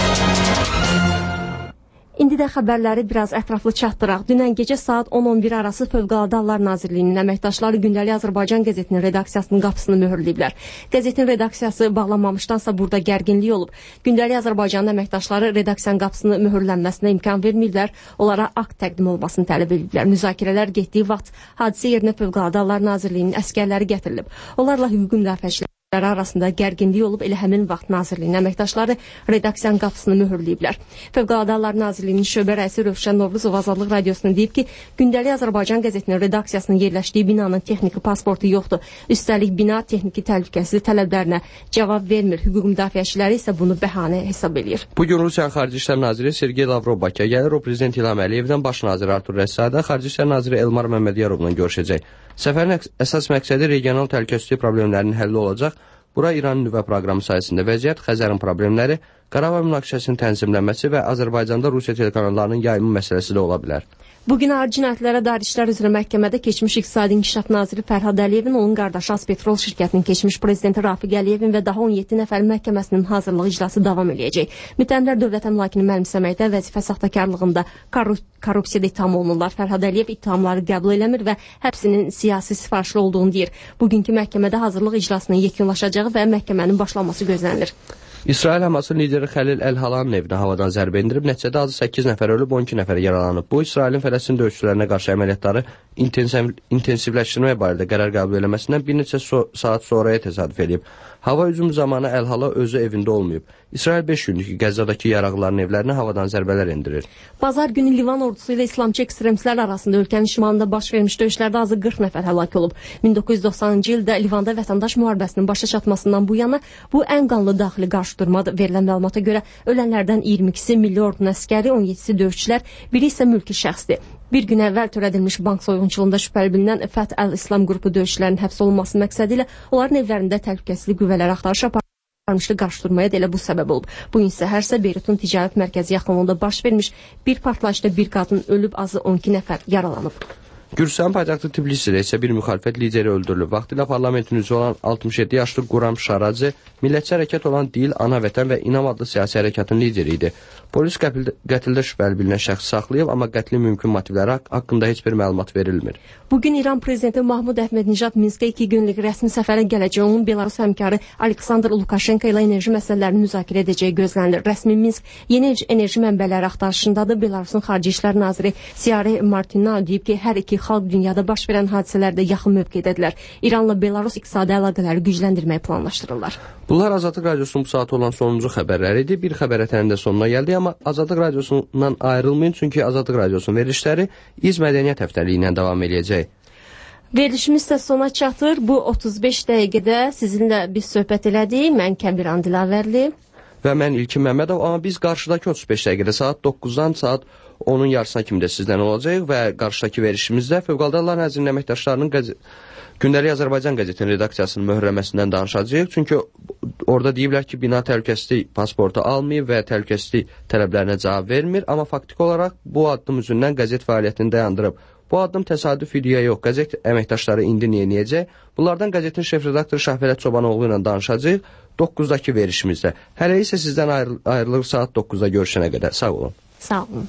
İndi də xəbərləri biraz ətraflı çatdıraq. Dünən gecə saat 10-11 arası Fövqəladə Hallar Nazirliyinin əməkdaşları gündəlik Azərbaycan qəzetinin redaksiyasının qapısını möhürləyiblər. Qəzetin redaksiyası bağlanmamışdansa burada gərginlik olub. Gündəlik Azərbaycanın əməkdaşları redaksiyanın qapısını möhürlənməsinə imkan vermirlər. Onlara akt təqdim olmasını tələb ediblər. Müzakirələr getdiyi vaxt hadisə yerinə Fövqəladə Hallar Nazirliyinin əsgərləri gətirilib. Onlarla hüquqi müdafiəçilər arasında gərginlik olub, elə həmin vaxt Nazirliyin əməkdaşları redaksiyanın qapısını möhürləyiblər. Fövqəladə Hallar Nazirliyinin şöbə rəisi Rövşən Novruzov Azadlıq Radiosuna deyib ki, gündəlik Azərbaycan qəzetinin redaksiyasının yerləşdiyi binanın texniki pasportu yoxdur. Üstəlik bina texniki təhlükəsizlik tələblərinə cavab vermir. Hüquq müdafiəçiləri isə bunu bəhanə hesab edir. Bugün Rusiyanın Xarici İşlər Naziri Sergey Lavrov Bakıya gəlir. O Prezident İlham Əliyevdən baş nazir Artur Rəssadə, Xarici İşlər Naziri Elmar Məmmədyarovla görüşəcək. Səfərin əsas məqsədi regional təhlükəsizlik problemlərinin həlli olacaq. Bura İranın nüvə proqramı sayəsində vəziyyət, Xəzərin problemləri, Qarabağ münaqişəsinin tənzimlənməsi və Azərbaycanda Rusiya telekanallarının yayımı məsələsi də ola bilər. Bugün ağır cinayətlərə dair işlər üzrə məhkəmədə keçmiş İqtisadi İnkişaf Naziri Fərhad Əliyevin, onun qardaşı Azpetrol şirkətinin keçmiş prezidenti Rafiq Əliyevin və daha 17 nəfər məhkəməsinin hazırlığı iclası davam eləyəcək. Müttəhimlər dövlət əmlakını mənimsəməkdə, vəzifə saxtakarlığında, korrupsiyada ittiham olunurlar. Fərhad Əliyev ittihamları qəbul eləmir və həbsinin siyasi sifarişli olduğunu deyir. Bugünkü məhkəmədə hazırlıq iclasının yekunlaşacağı və məhkəmənin başlanması gözlənilir. İsrail Həmasın lideri Xəlil Əl-Halanın evinə havadan zərbə endirib, nəticədə azı 8 nəfər ölüb, 12 nəfər yaralanıb. Bu, İsrailin Fələstin döyüşçülərinə qarşı əməliyyatları intensivləşdirmək barədə qərar qəbul eləməsindən bir neçə saat sonraya təsadüf edib. Hava hücumu zamanı Əl-Hala özü evində olmayıb. İsrail 5 günlük Qəzzadakı yaraqlıların evlərinə havadan zərbələr endirir. Bazar günü Livan ordusu ilə İslamçı ekstremistlər arasında ölkənin şimalında baş vermiş döyüşlərdə azı 40 nəfər həlak olub. 1990-cı ildə Livanda vətəndaş müharibəsinin başa çatmasından bu yana bu ən qanlı daxili qarşıdurmadır. Verilən məlumata görə ölənlərdən 22-si milli ordunun əskəri, 17-si döyüşçülər, biri isə mülki şəxsdir. Bir gün əvvəl törədilmiş bank soyğunçuluğunda şübhəli bilinən Fəth Əl-İslam qrupu döyüşçülərinin həbs olunması məqsədi ilə onların evlərində təhlükəsizlik qüvvələri axtarış aparmışdı, qarşıdurmaya da elə bu səbəb olub. Bu gün səhərsə Beyrutun ticarət mərkəzi yaxınlığında baş vermiş bir partlayışda bir qadın ölüb, azı 12 nəfər yaralanıb. Gürcüstanın paytaxtı Tbilisidə isə bir müxalifət lideri öldürülüb. Vaxtilə parlamentin üzvü olan 67 yaşlı Quram Şaradze, millətçi hərəkət olan Dil, Ana Vətən və İnam adlı siyasi hərəkatın lideri idi. Polis qətildə şübhəli bilinən şəxsi saxlayıb, amma qətlin mümkün motivləri haqqında heç bir məlumat verilmir. Bugün İran prezidenti Mahmud Əhmədnijad Minskə 2 günlük rəsmi səfərə gələcək. Onun Belarus həmkarı Aleksandr Lukashenko ilə enerji məsələlərini müzakirə edəcəyi gözlənilir. Rəsmi Minsk yeni enerji mənbələri axtarışındadır. Belarusun Xarici İşlər Naziri Siyari Martina deyib ki, hər iki xalq dünyada baş verən hadisələrdə yaxın mövqedədirlər. İranla Belarus iqtisadi əlaqələri gücləndirməyi planlaşdırırlar. Bunlar Azadlıq Radiosunun bu saat olan sonuncu xəbərləri idi. Bir xəbər ətərində sonuna gəldik, amma Azadlıq Radiosundan ayrılmayın, çünki Azadlıq Radiosunun verilişləri İz Mədəniyyət həftəliyi ilə davam edəcək. Verilişimiz də sona çatır. Bu 35 dəqiqədə sizinlə biz söhbət elədik. Mən Kəbiran Dilavərli və mən İlkin Məmmədov, amma biz qarşıdakı 35 dəqiqədə saat 9-dan saat 10-un yarısına kimi də sizdən olacaq və qarşıdakı verilişimizdə Fövqəladə Hallar Nazirliyinin əməkdaşlarının Gündəlik Azərbaycan qəzetinin redaksiyasının möhürləməsindən danışacağıq. Çünki orada deyiblər ki, bina təhlükəsizlik pasportu almayıb və təhlükəsizlik tələblərinə cavab vermir, amma faktik olaraq bu addım üzündən qəzet fəaliyyətini dayandırıb. Bu addım təsadüf idea yox. Qəzet əməkdaşları indi neyəcək? Bunlardan qəzetin şef redaktoru Şahvələt Çobanoğlu ilə danışacağıq 9-dakı verilişimizdə. Hələ isə sizdən ayrılır saat 9-da görüşənə qədər. Sağ olun. Sağ olun.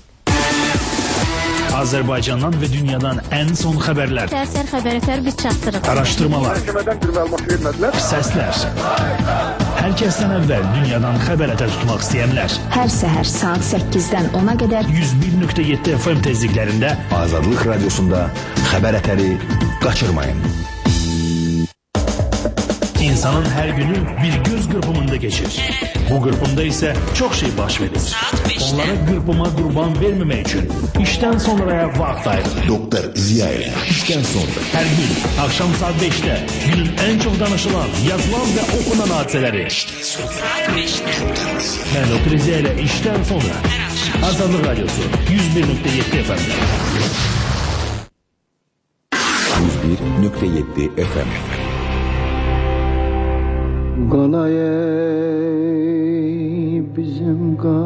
Azərbaycandan və dünyadan ən son xəbərlər. Səhər xəbər ətər biz çatdırırıq. Araşdırmalar. Məhkəmədən bir məlumat vermədilər. Səslər. Hər kəsdən əvvəl dünyadan xəbər ətər tutmaq istəyənlər. Hər səhər saat 8-dən 10-a qədər 101.7 FM tezliklərində Azadlıq Radiosunda xəbər ətəri Qaçırmayın. İnsanın her günü bir göz qırpımında geçir. Bu qırpımda ise çok şey baş verir. Onlara qırpıma qurban vermemek için işten sonraya vaxt ayırır. Doktor Ziya ile işten sonra. Her gün akşam saat 5'te günün en çok danışılan, yazılan ve okunan hadiseleri. Ben Doktor Ziya ile işten sonra. Azadlık Radyosu 101.7 FM. 101.7 FM. Qalay bizim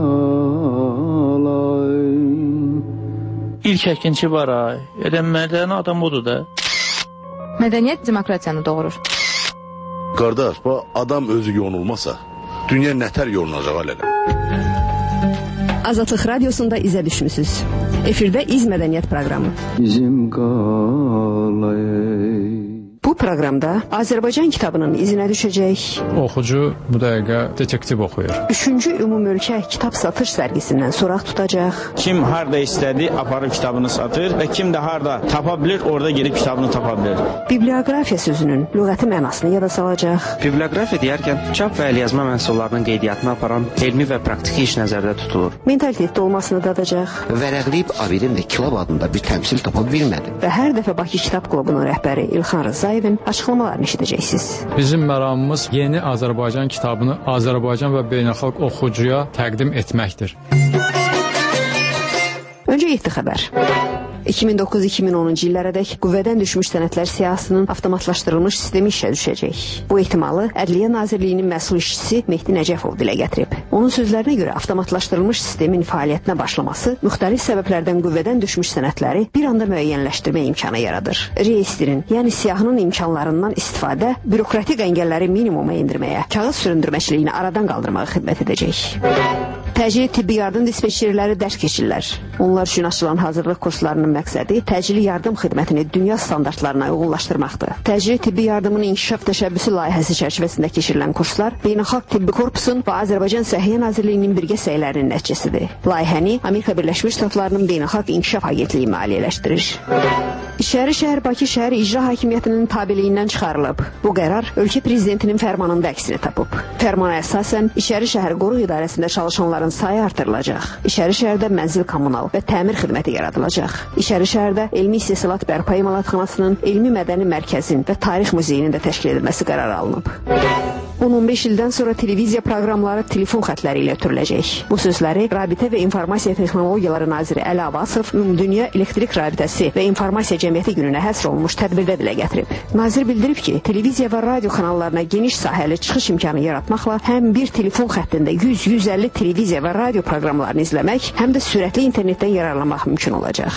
qalay. İlk əkinçi var ay. Mədəni adam odur da. Mədəniyyət demokratiyanı doğurur. Qardaş, bu adam özü yonulmasa, dünya nətər yolunacaq alələ? Azadlıq Radyosunda izə düşmüsünüz. Efirdə İz Mədəniyyət proqramı. Bizim qalay. Bu proqramda Azərbaycan kitabının izinə düşəcək. Oxucu bu dəqiqə detektiv oxuyur. 3-cü ümumölkə kitab satış sərgisindən soraq tutacaq. Kim harda istədi, aparıb kitabını satır və kim də harda tapa bilir, orada gedib kitabını tapa bilir. Bibliografiya sözünün lüğəti mənasını yada salacaq. Bibliografiya deyərkən çap və əlyazma məhsullarının qeydiyyatını aparan elmi və praktiki iş nəzərdə tutulur. Mentalitetdə olmasını dadacaq. Vərəqləyib Abidin və Kilab adında bir təmsil tapa bilmədi. Və hər dəfə Bakı Kitab Klubunun rəhbəri İlxan Rızayevin açıqlamalarını eşidəcəksiniz. Bizim məramımız yeni Azərbaycan kitabını Azərbaycan və beynəlxalq oxucuya təqdim etməkdir. Öncə yetdi xəbər. 2009-2010-cu illərədək qüvvədən düşmüş sənədlər siyahısının avtomatlaşdırılmış sistemi işə düşəcək. Bu ehtimalı Ədliyyə Nazirliyinin məsul işçisi Mehdi Nəcəfov dilə gətirib. Onun sözlərinə görə avtomatlaşdırılmış sistemin fəaliyyətinə başlaması müxtəlif səbəblərdən qüvvədən düşmüş sənədləri bir anda müəyyənləşdirmə imkanı yaradır. Reyestrin, yəni siyahının imkanlarından istifadə bürokratik əngəlləri minimuma endirməyə, kağız süründürməçiliyini aradan qaldırmağa xidmət edəcək. Təcili tibbi yardım dispetçerləri dərs keçirlər. Onlar üçün açılan hazırlıq kurslarının məqsədi təcili yardım xidmətini dünya standartlarına uyğunlaşdırmaqdır. Təcili tibbi yardımın inkişaf təşəbbüsü layihəsi çərçivəsində keçirilən kurslar Beynəlxalq Tibbi Korpusun və Azərbaycan Səhiyyə Nazirliyinin birgə səylərinin nəticəsidir. Layihəni Amerika Birləşmiş Ştatlarının Beynəlxalq İnkişaf Agentliyi maliyyələşdirir. İçəri şəhər Bakı şəhər icra hakimiyyətinin tabeliyindən çıxarılıb. Bu qərar ölkə prezidentinin fərmanında əksini tapıb. Fərmana əsasən İçəri şəhər qoruq idarəsində çalışanların sayı artırılacaq. İçəri şəhərdə mənzil kommunal və təmir xidməti yaradılacaq. İçəri şəhərdə Elmi İstehsalat Bərpa İmalatxanasının, Elmi Mədəni Mərkəzin və Tarix Muzeyinin də təşkil edilməsi qərar alınıb. 10-15 ildən sonra televiziya proqramları telefon xətləri ilə ötürüləcək. Bu sözləri Rabitə və İnformasiya Texnologiyaları Naziri Əli Abbasov Ümumdünya Elektrik Rabitəsi və İnformasiya Cəmiyyəti gününə həsr olunmuş tədbirdə dilə gətirib. Nazir bildirib ki, televiziya və radio kanallarına geniş sahəli çıxış imkanı yaratmaqla həm bir telefon xəttində 100-150 televiziya və radio proqramlarını izləmək, həm də sürətli internetdən yararlanmaq mümkün olacaq.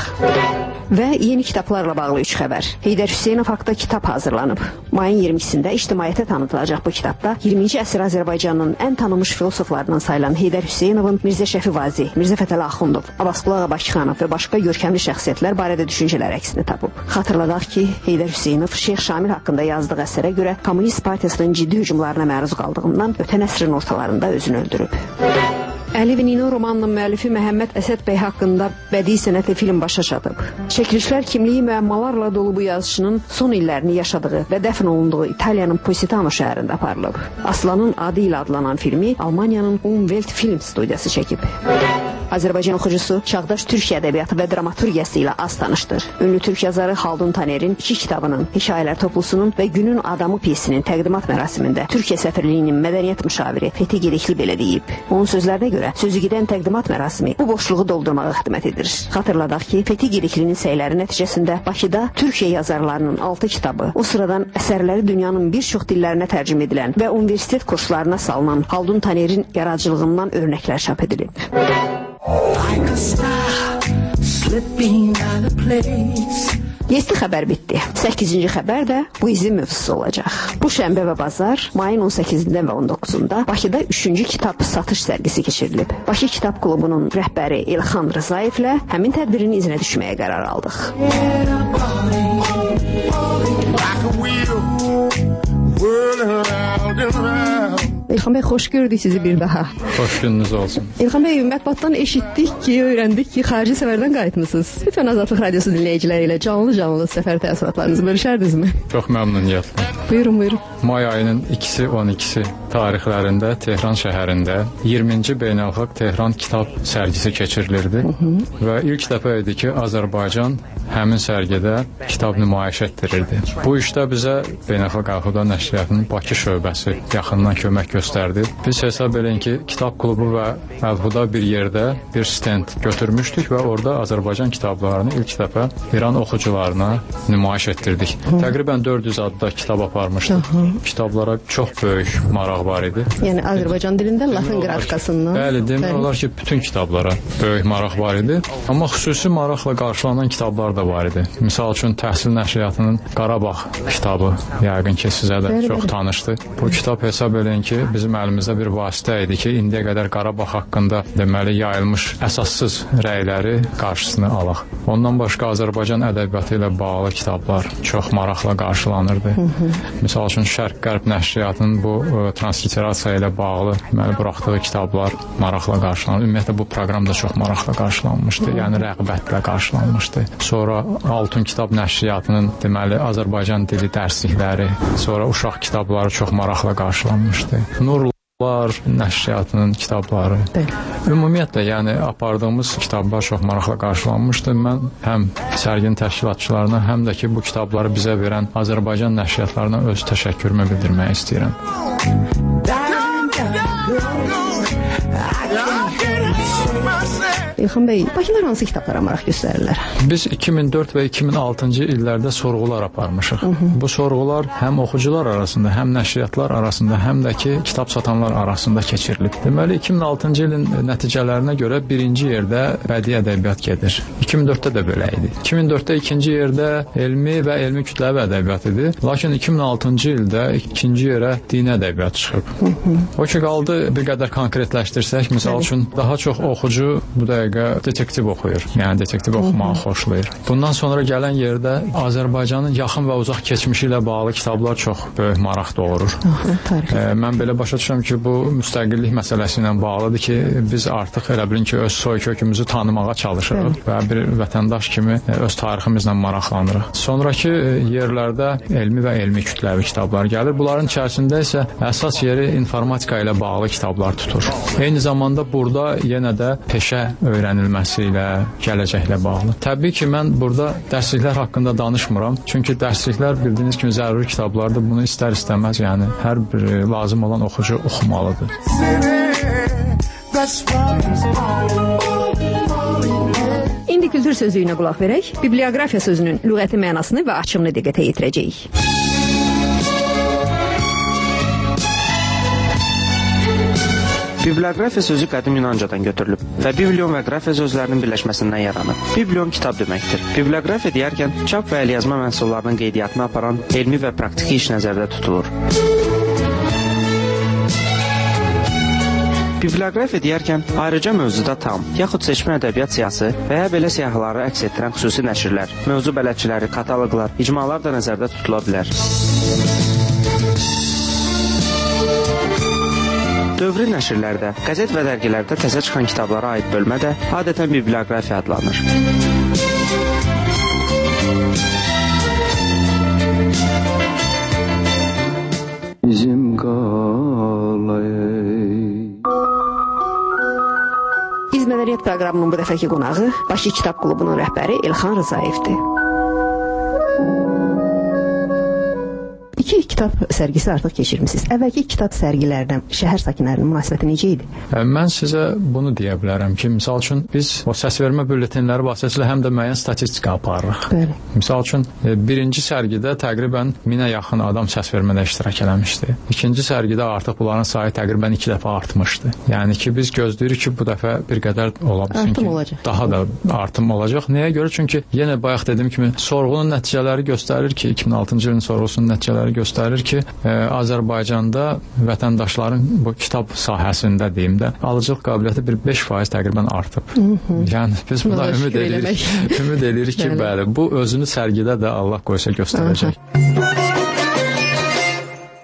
Və yeni kitablarla bağlı 3 xəbər. Heydər Hüseynov haqqında kitab hazırlanıb. Mayın 22-sində ictimaiyyətə tanıtılacaq bu kitabda 20-ci əsr Azərbaycanının ən tanınmış filosoflarından sayılan Heydər Hüseynovun Mirzə Şəfi Vazi, Mirzə Fətəli Axundov, Abbasqulu Ağa Bakıxanov və başqa görkəmli şəxsiyyətlər barədə düşüncələr əksini tapıb. Xatırladaq ki, Heydər Hüseynov Şeyx Şamil haqqında yazdığı əsərə görə Kommunist Partiyasının ciddi hücumlarına məruz qaldığından ötən əsrin ortalarında özünü öldürüb. Əli və Nino romanının müəllifi Məhəmməd Əsəd bəy haqqında bədii sənətli film başa çatıb. Çəkilişlər kimliyi müəmmalarla dolu bu yazıçının son illərini yaşadığı və dəfn olunduğu İtaliyanın Positano şəhərində aparılıb. Aslanın adı ilə adlanan filmi Almaniyanın Umwelt Film studiyası çəkib. Azərbaycan oxucusu çağdaş Türkiyə ədəbiyyatı və dramaturgiyası ilə az tanışdır. Ünlü türk yazarı Xaldun Taner'in 2 kitabının, Hekayələr toplusunun və Günün Adamı piyesinin təqdimat mərasimində Türkiyə səfirliyinin mədəniyyət müşaviri Fethi Gedikli belə deyib. Onun sözlərinə görə sözügedən təqdimat mərasimi bu boşluğu doldurmağa xidmət edir. Xatırladaq ki, Fethi Gediklinin səyləri nəticəsində Bakıda Türkiyə yazarlarının 6 kitabı, o sıradan əsərləri dünyanın bir çox dillərinə tərcümə edilən və universitet kurslarına salınan Xaldun Taner'in yaradıcılığından örnəklər çap edilib. Yeddi xəbər bitdi. 8-ci xəbər də bu izin mövzusu olacaq. Bu şənbə və bazar mayın 18-dən və 19-da Bakıda 3-cü kitab satış sərgisi keçirilib. Bakı Kitab Klubunun rəhbəri İlxan Rızayevlə həmin tədbirin izinə düşməyə qərar aldıq. İlxan İlxan bəy, xoş gördük sizi bir daha. Xoş gününüz olsun. İlxan bəy, mətbuatdan eşitdik ki, öyrəndik ki, xarici səfərdən qayıtmısınız. Lütfən Azadlıq Radiosu dinləyiciləri ilə canlı səfər təəssüratlarınızı bölüşərdinizmi? Çox məmnuniyyətlə. Buyurun. May ayının 2-si, 12-si tarixlərində Tehran şəhərində 20-ci Beynəlxalq Tehran kitab sərgisi keçirilirdi və ilk dəfə idi ki, Azərbaycan həmin sərgidə kitab nümayiş etdirirdi. Bu işdə bizə Beynəlxalq Əlhuda Nəşriyyatının Bakı şöbəsi yaxından kömək göstərdi. Biz hesab edin ki, kitab klubu və Əlhuda bir yerdə bir stend götürmüşdük və orada Azərbaycan kitablarını ilk dəfə İran oxucularına nümayiş etdirdik. Təqribən 400 adda kitab aparmışdıq. Kitablara çox böyük maraq var idi. Yəni Azərbaycan dilində Latın qrafikasından. Bəli, demək olar ki, bütün kitablara böyük maraq var idi. Amma xüsusi maraqla qarşılanan kitablar da var idi. Misal üçün Təhsil Nəşriyyatının Qarabağ kitabı yəqin ki, sizə də çox tanışdır. Bu kitab hesab edin ki, bizim əlimizdə bir vasitə idi ki, indiyə qədər Qarabağ haqqında deməli yayılmış əsassız rəyləri qarşısını alaq. Ondan başqa Azərbaycan ədəbiyyatı ilə bağlı kitablar çox maraqla qarşılanırdı. Misal üçün Şərq-Qərb Nəşriyyatının bu transliterasiya ilə bağlı buraxdığı kitablar maraqla qarşılanır. Ümumiyyətlə bu proqram da çox maraqla qarşılanmışdı. Yəni rəğbətlə qarşılanmışdı. Sonra Altun Kitab Nəşriyyatının deməli Azərbaycan dili dərslikləri, sonra uşaq kitabları çox maraqla qarşılanmışdı. Nurlar Nəşriyyatının kitabları. Ümumiyyətlə, yəni apardığımız kitablar çox maraqla qarşılanmışdı. Mən həm sərginin təşkilatçılarına, həm də ki, bu kitabları bizə verən Azərbaycan nəşriyyatlarına öz təşəkkürümü bildirmək istəyirəm. İlxan bəy, bakılar hansı kitablara maraq göstərirlər? Biz 2004 və 2006-cı illərdə sorğular aparmışıq. Bu sorğular həm oxucular arasında, həm nəşriyyatlar arasında, həm də ki, kitab satanlar arasında keçirilib. Deməli, 2006-cı ilin nəticələrinə görə birinci yerdə bədii ədəbiyyat gedir. 2004-də də belə idi. 2004-də ikinci yerdə elmi və elmi kütləvi ədəbiyyat idi. Lakin 2006-cı ildə ikinci yerə dini ədəbiyyat çıxıb. O ki, qaldı bir qədər konkretləşdirsək, misal üçün daha çox oxucu bu dəqiqə detektiv oxuyur. Yəni detektiv oxumağı xoşlayır. Bundan sonra gələn yerdə Azərbaycanın yaxın və uzaq keçmişi ilə bağlı kitablar çox böyük maraq doğurur. Mən belə başa düşürəm ki, bu müstəqillik məsələsi ilə bağlıdır ki, biz artıq elə bilin ki, öz soy kökümüzü tanımağa çalışırıq və bir vətəndaş kimi öz tariximizlə maraqlanırıq. Sonrakı yerlərdə elmi və elmi kütləvi kitablar gəlir. Bunların içərisində isə əsas yeri informatika ilə bağlı kitablar tutur. Eyni zamanda burada yenə də peşə öyrənilməsi ilə, gələcəklə bağlı. Təbii ki, mən burada dərsliklər haqqında danışmıram. Çünki dərsliklər bildiyiniz kimi zəruri kitablardır. Bunu istər-istəməz, yəni hər bir lazım olan oxucu oxumalıdır. İndi kültür sözlüyünə qulaq verək. Bibliografiya sözünün lüğəti mənasını və açımını diqqətə yetirəcəyik. Bibliografiya sözü qədim Yunancadan götürülüb və biblion və qrafiya sözlərinin birləşməsindən yaranıb. Biblion kitab deməkdir. Bibliografiya deyərkən çap və əlyazma məhsullarının qeydiyyatını aparan elmi və praktiki iş nəzərdə tutulur. Bibliografiya deyərkən ayrıca mövzuda tam, yaxud seçmə ədəbiyyat siyahısı və ya belə siyahıları əks etdirən xüsusi nəşrlər, mövzu bələdçiləri, kataloqlar, icmalar da nəzərdə tutula bilər. Dövrü nəşrlərdə, qəzet və dərgilərdə təzə çıxan kitablara aid bölmə də adətən bibliografiya adlanır. Bizim qalayı. İzmədəniyyət proqramının bu dəfəki qonağı Bakı Kitab Klubunun rəhbəri İlxan Rızayevdir. İki kitab sərgisi artıq keçirmisiniz. Əvvəlki kitab sərgilərdən şəhər sakinlərinin münasibəti necə idi? Mən sizə bunu deyə bilərəm ki, misal üçün biz o səsvermə bülletenləri vasitəsilə həm də müəyyən statistika aparırıq. Bəli. Misal üçün birinci sərgidə təqribən 1000-ə yaxın adam səsvermədə iştirak eləmişdi. İkinci sərgidə artıq bunların sayı təqribən 2 dəfə artmışdı. Yəni ki, biz gözləyirik ki, bu dəfə bir qədər ola bilsin ki, olacaq. Daha da artım olacaq. Nəyə görə? Çünki yenə bayaq dediyim kimi sorğunun nəticələri göstərir ki, 2006-cı ilin sorğusunun nəticələri göstərir ki, Azərbaycanda vətəndaşların bu kitab sahəsində deyim də alıcılıq qabiliyyəti bir 5% təqribən artıb. Yəni biz buna ümid edirik ki, bəli, bu özünü sərgidə də Allah qoysa göstərəcək. Siz 3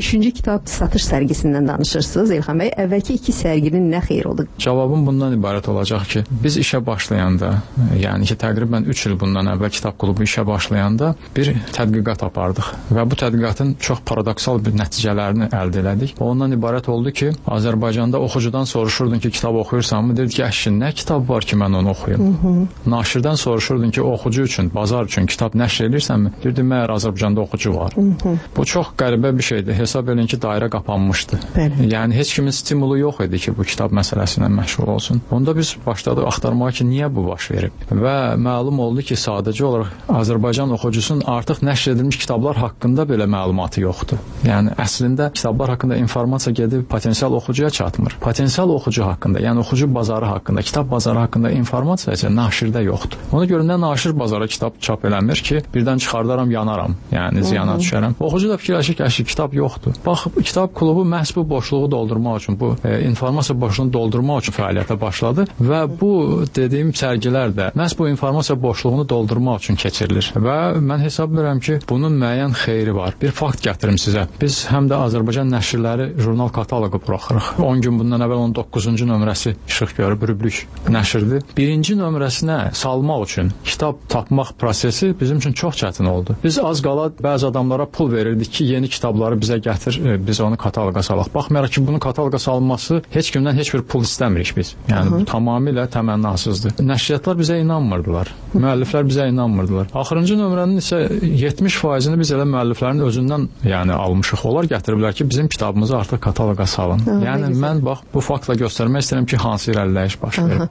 3-cü kitab satış sərgisindən danışırsınız İlham bəy. Əvvəlki 2 sərginin nə xeyri oldu? Cavabım bundan ibarət olacaq ki, biz işə başlayanda, yəni ki, təqribən 3 il bundan əvvəl kitab klubu işə başlayanda bir tədqiqat apardıq və bu tədqiqatın çox paradoksal bir nəticələrini əldə elədik. Ondan ibarət oldu ki, Azərbaycanda oxucudan soruşurdun ki, kitab oxuyursanmı? Dedi ki, əşi, nə kitab var ki, mən onu oxuyum? Naşirdən soruşurdun ki, oxucu üçün, bazar üçün kitab nəşr edirsənmi? Deyirdi, məyər Azərbaycanda oxucu var. Bu çox qəribə bir şeydir. Hesab edin ki, dairə qapanmışdı. Yəni, heç kimin stimulu yox idi ki, bu kitab məsələsindən məşğul olsun. Onda biz başladıq axtarmağa ki, niyə bu baş verib? Və məlum oldu ki, sadəcə olaraq Azərbaycan oxucusunun artıq nəşr edilmiş kitablar haqqında belə məlumatı yoxdur. Yəni, əslində kitablar haqqında informasiya gedib potensial oxucuya çatmır. Potensial oxucu haqqında, yəni oxucu bazarı haqqında, kitab bazarı haqqında informasiya isə naşirdə yoxdur. Ona görə nə naşir bazara kitab çap eləmir ki, birdən çıxardaram, yanaram, yəni ziyana düşərəm. Oxucu da fikirləşir ki, kitab yoxdur. Bax, kitab klubu məhz bu boşluğu doldurmaq üçün, bu informasiya boşluğunu doldurmaq üçün fəaliyyətə başladı və bu dediyim sərgilər də məhz bu informasiya boşluğunu doldurmaq üçün keçirilir. Və mən hesab edirəm ki, bunun müəyyən xeyri var. Bir fakt gətirim sizə. Biz həm də Azərbaycan nəşrləri jurnal kataloqu buraxırıq. 10 gün bundan əvvəl 19-cu nömrəsi işıq görüb, rüblük nəşrdir. 1-ci nömrəsinə salmaq üçün kitab tapmaq prosesi bizim üçün çox çətin oldu. Biz az qala bəzi adamlara pul verirdik ki, yeni kitabları bizə gətir, biz onu kataloqa salaq. Baxmayaraq ki, bunun kataloqa salınması heç kimdən heç bir pul istəmirik biz. Yəni, bu tamamilə təmənnasızdır. Nəşriyyatlar bizə inanmırdılar. Müəlliflər bizə inanmırdılar. Axırıncı nömrənin isə 70%-ni biz elə müəlliflərin özündən almışıq. Onlar gətiriblər ki, bizim kitabımızı artıq kataloqa salın. Yəni, mən bax, bu faktla göstərmək istəyirəm ki, hansı irəliləyiş baş verir.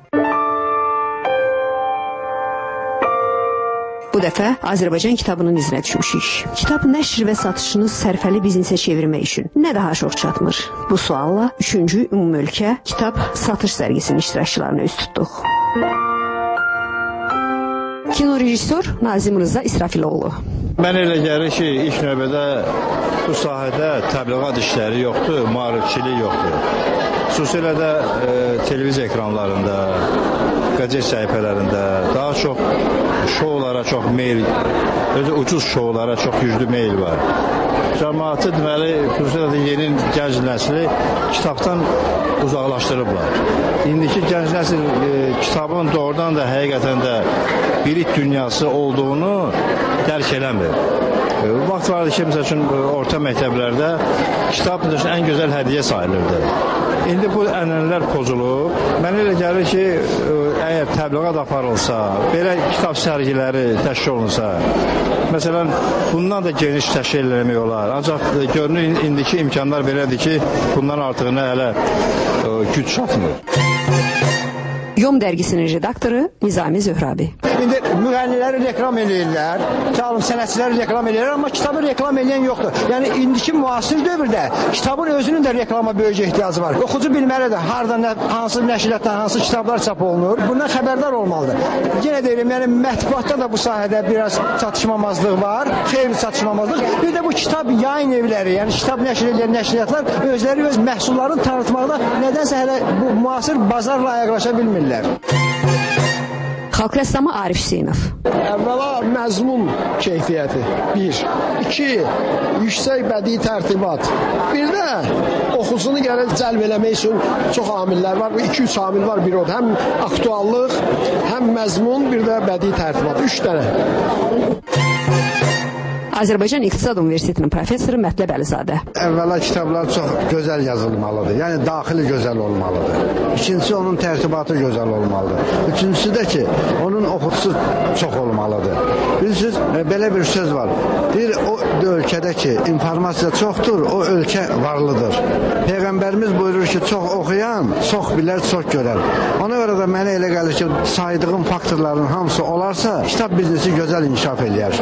Bu dəfə Azərbaycan kitabının izinə düşmüşük. Kitab nəşr və satışını sərfəli biznesə çevirmək üçün nə daha çox çatmır? Bu sualla 3-cü ümumölkə kitab satış sərgisinin iştirakçılarına üst tutduq. Kino rejissor Nazim Rıza İsrafiloğlu. Mən elə gəlir ki, ilk növbədə bu sahədə təbliğat işləri yoxdur, maarifçilik yoxdur. Xüsusilə də televiziya ekranlarında, qəzet səhifələrində daha çox şoulara çox meyl, özü ucuz şoulara çox güclü meyl var. Cəmaatı deməli, xüsusilə də yeni gənc nəsli kitabdan uzaqlaşdırıblar. İndiki gənc nəsil kitabın doğrudan da həqiqətən də bilik dünyası olduğunu dərk eləmir. Vaxt vardı ki, məsəl üçün, orta məktəblərdə kitab ən gözəl hədiyyə sayılırdı. İndi bu ənənələr pozulub. Mənə elə gəlir ki, əgər təbliğat aparılsa, belə kitab sərgiləri təşkil olunsa, məsələn, bundan da geniş təşkil eləmək olar. Ancaq görünür, indiki imkanlar belədir ki, bundan artığına hələ güc çatmır. Yom dərgisinin redaktoru Nizami Zöhrabi. İndi müğənniləri reklam edirlər, sənətçiləri reklam edirlər, amma kitabı reklam edən yoxdur. Yəni, indiki müasir dövrdə kitabın özünün də reklama böyük ehtiyacı var. Oxucu bilməlidir, harada, hansı nəşriyyatdan, hansı kitablar çap olunur. Bundan xəbərdar olmalıdır. Yenə deyirəm, yəni mətbuatda da bu sahədə biraz çatışmamazlıq var, xeyli çatışmamazlıq. Bir də bu kitab yayın evləri, yəni kitab nəşr edən nəşriyyatlar özləri öz məhsullarını tanıtmaqda nədənsə hələ bu müasir bazarla ayaqlaşa bilmirlər. Xalq rəssamı Arif Hüseynov. Əvvəla məzmun keyfiyyəti, 1. 2. Yüksək bədii tərtibat. Bir də oxucunu gəlib cəlb eləmək üçün çox amillər var. 2-3 amil var bir odur. Həm aktuallıq, həm məzmun, bir də bədii tərtibat. 3 dənə. Azərbaycan İqtisad Universitetinin professoru Mətləb Əlizadə. Əvvəla kitablar çox gözəl yazılmalıdır. Yəni, daxili gözəl olmalıdır. İkincisi, onun tərtibatı gözəl olmalıdır. Üçüncüsü də ki, onun oxucusu çox olmalıdır. Bilirsiniz, belə bir söz var. Bir, o ölkədə ki, informasiya çoxdur, o ölkə varlıdır. Peyğəmbərimiz buyurur ki, çox oxuyan, çox bilər, çox görər. Ona görə də mənə elə gəlir ki, saydığım faktorların hamısı olarsa, kitab biznesi gözəl inkişaf eləyər.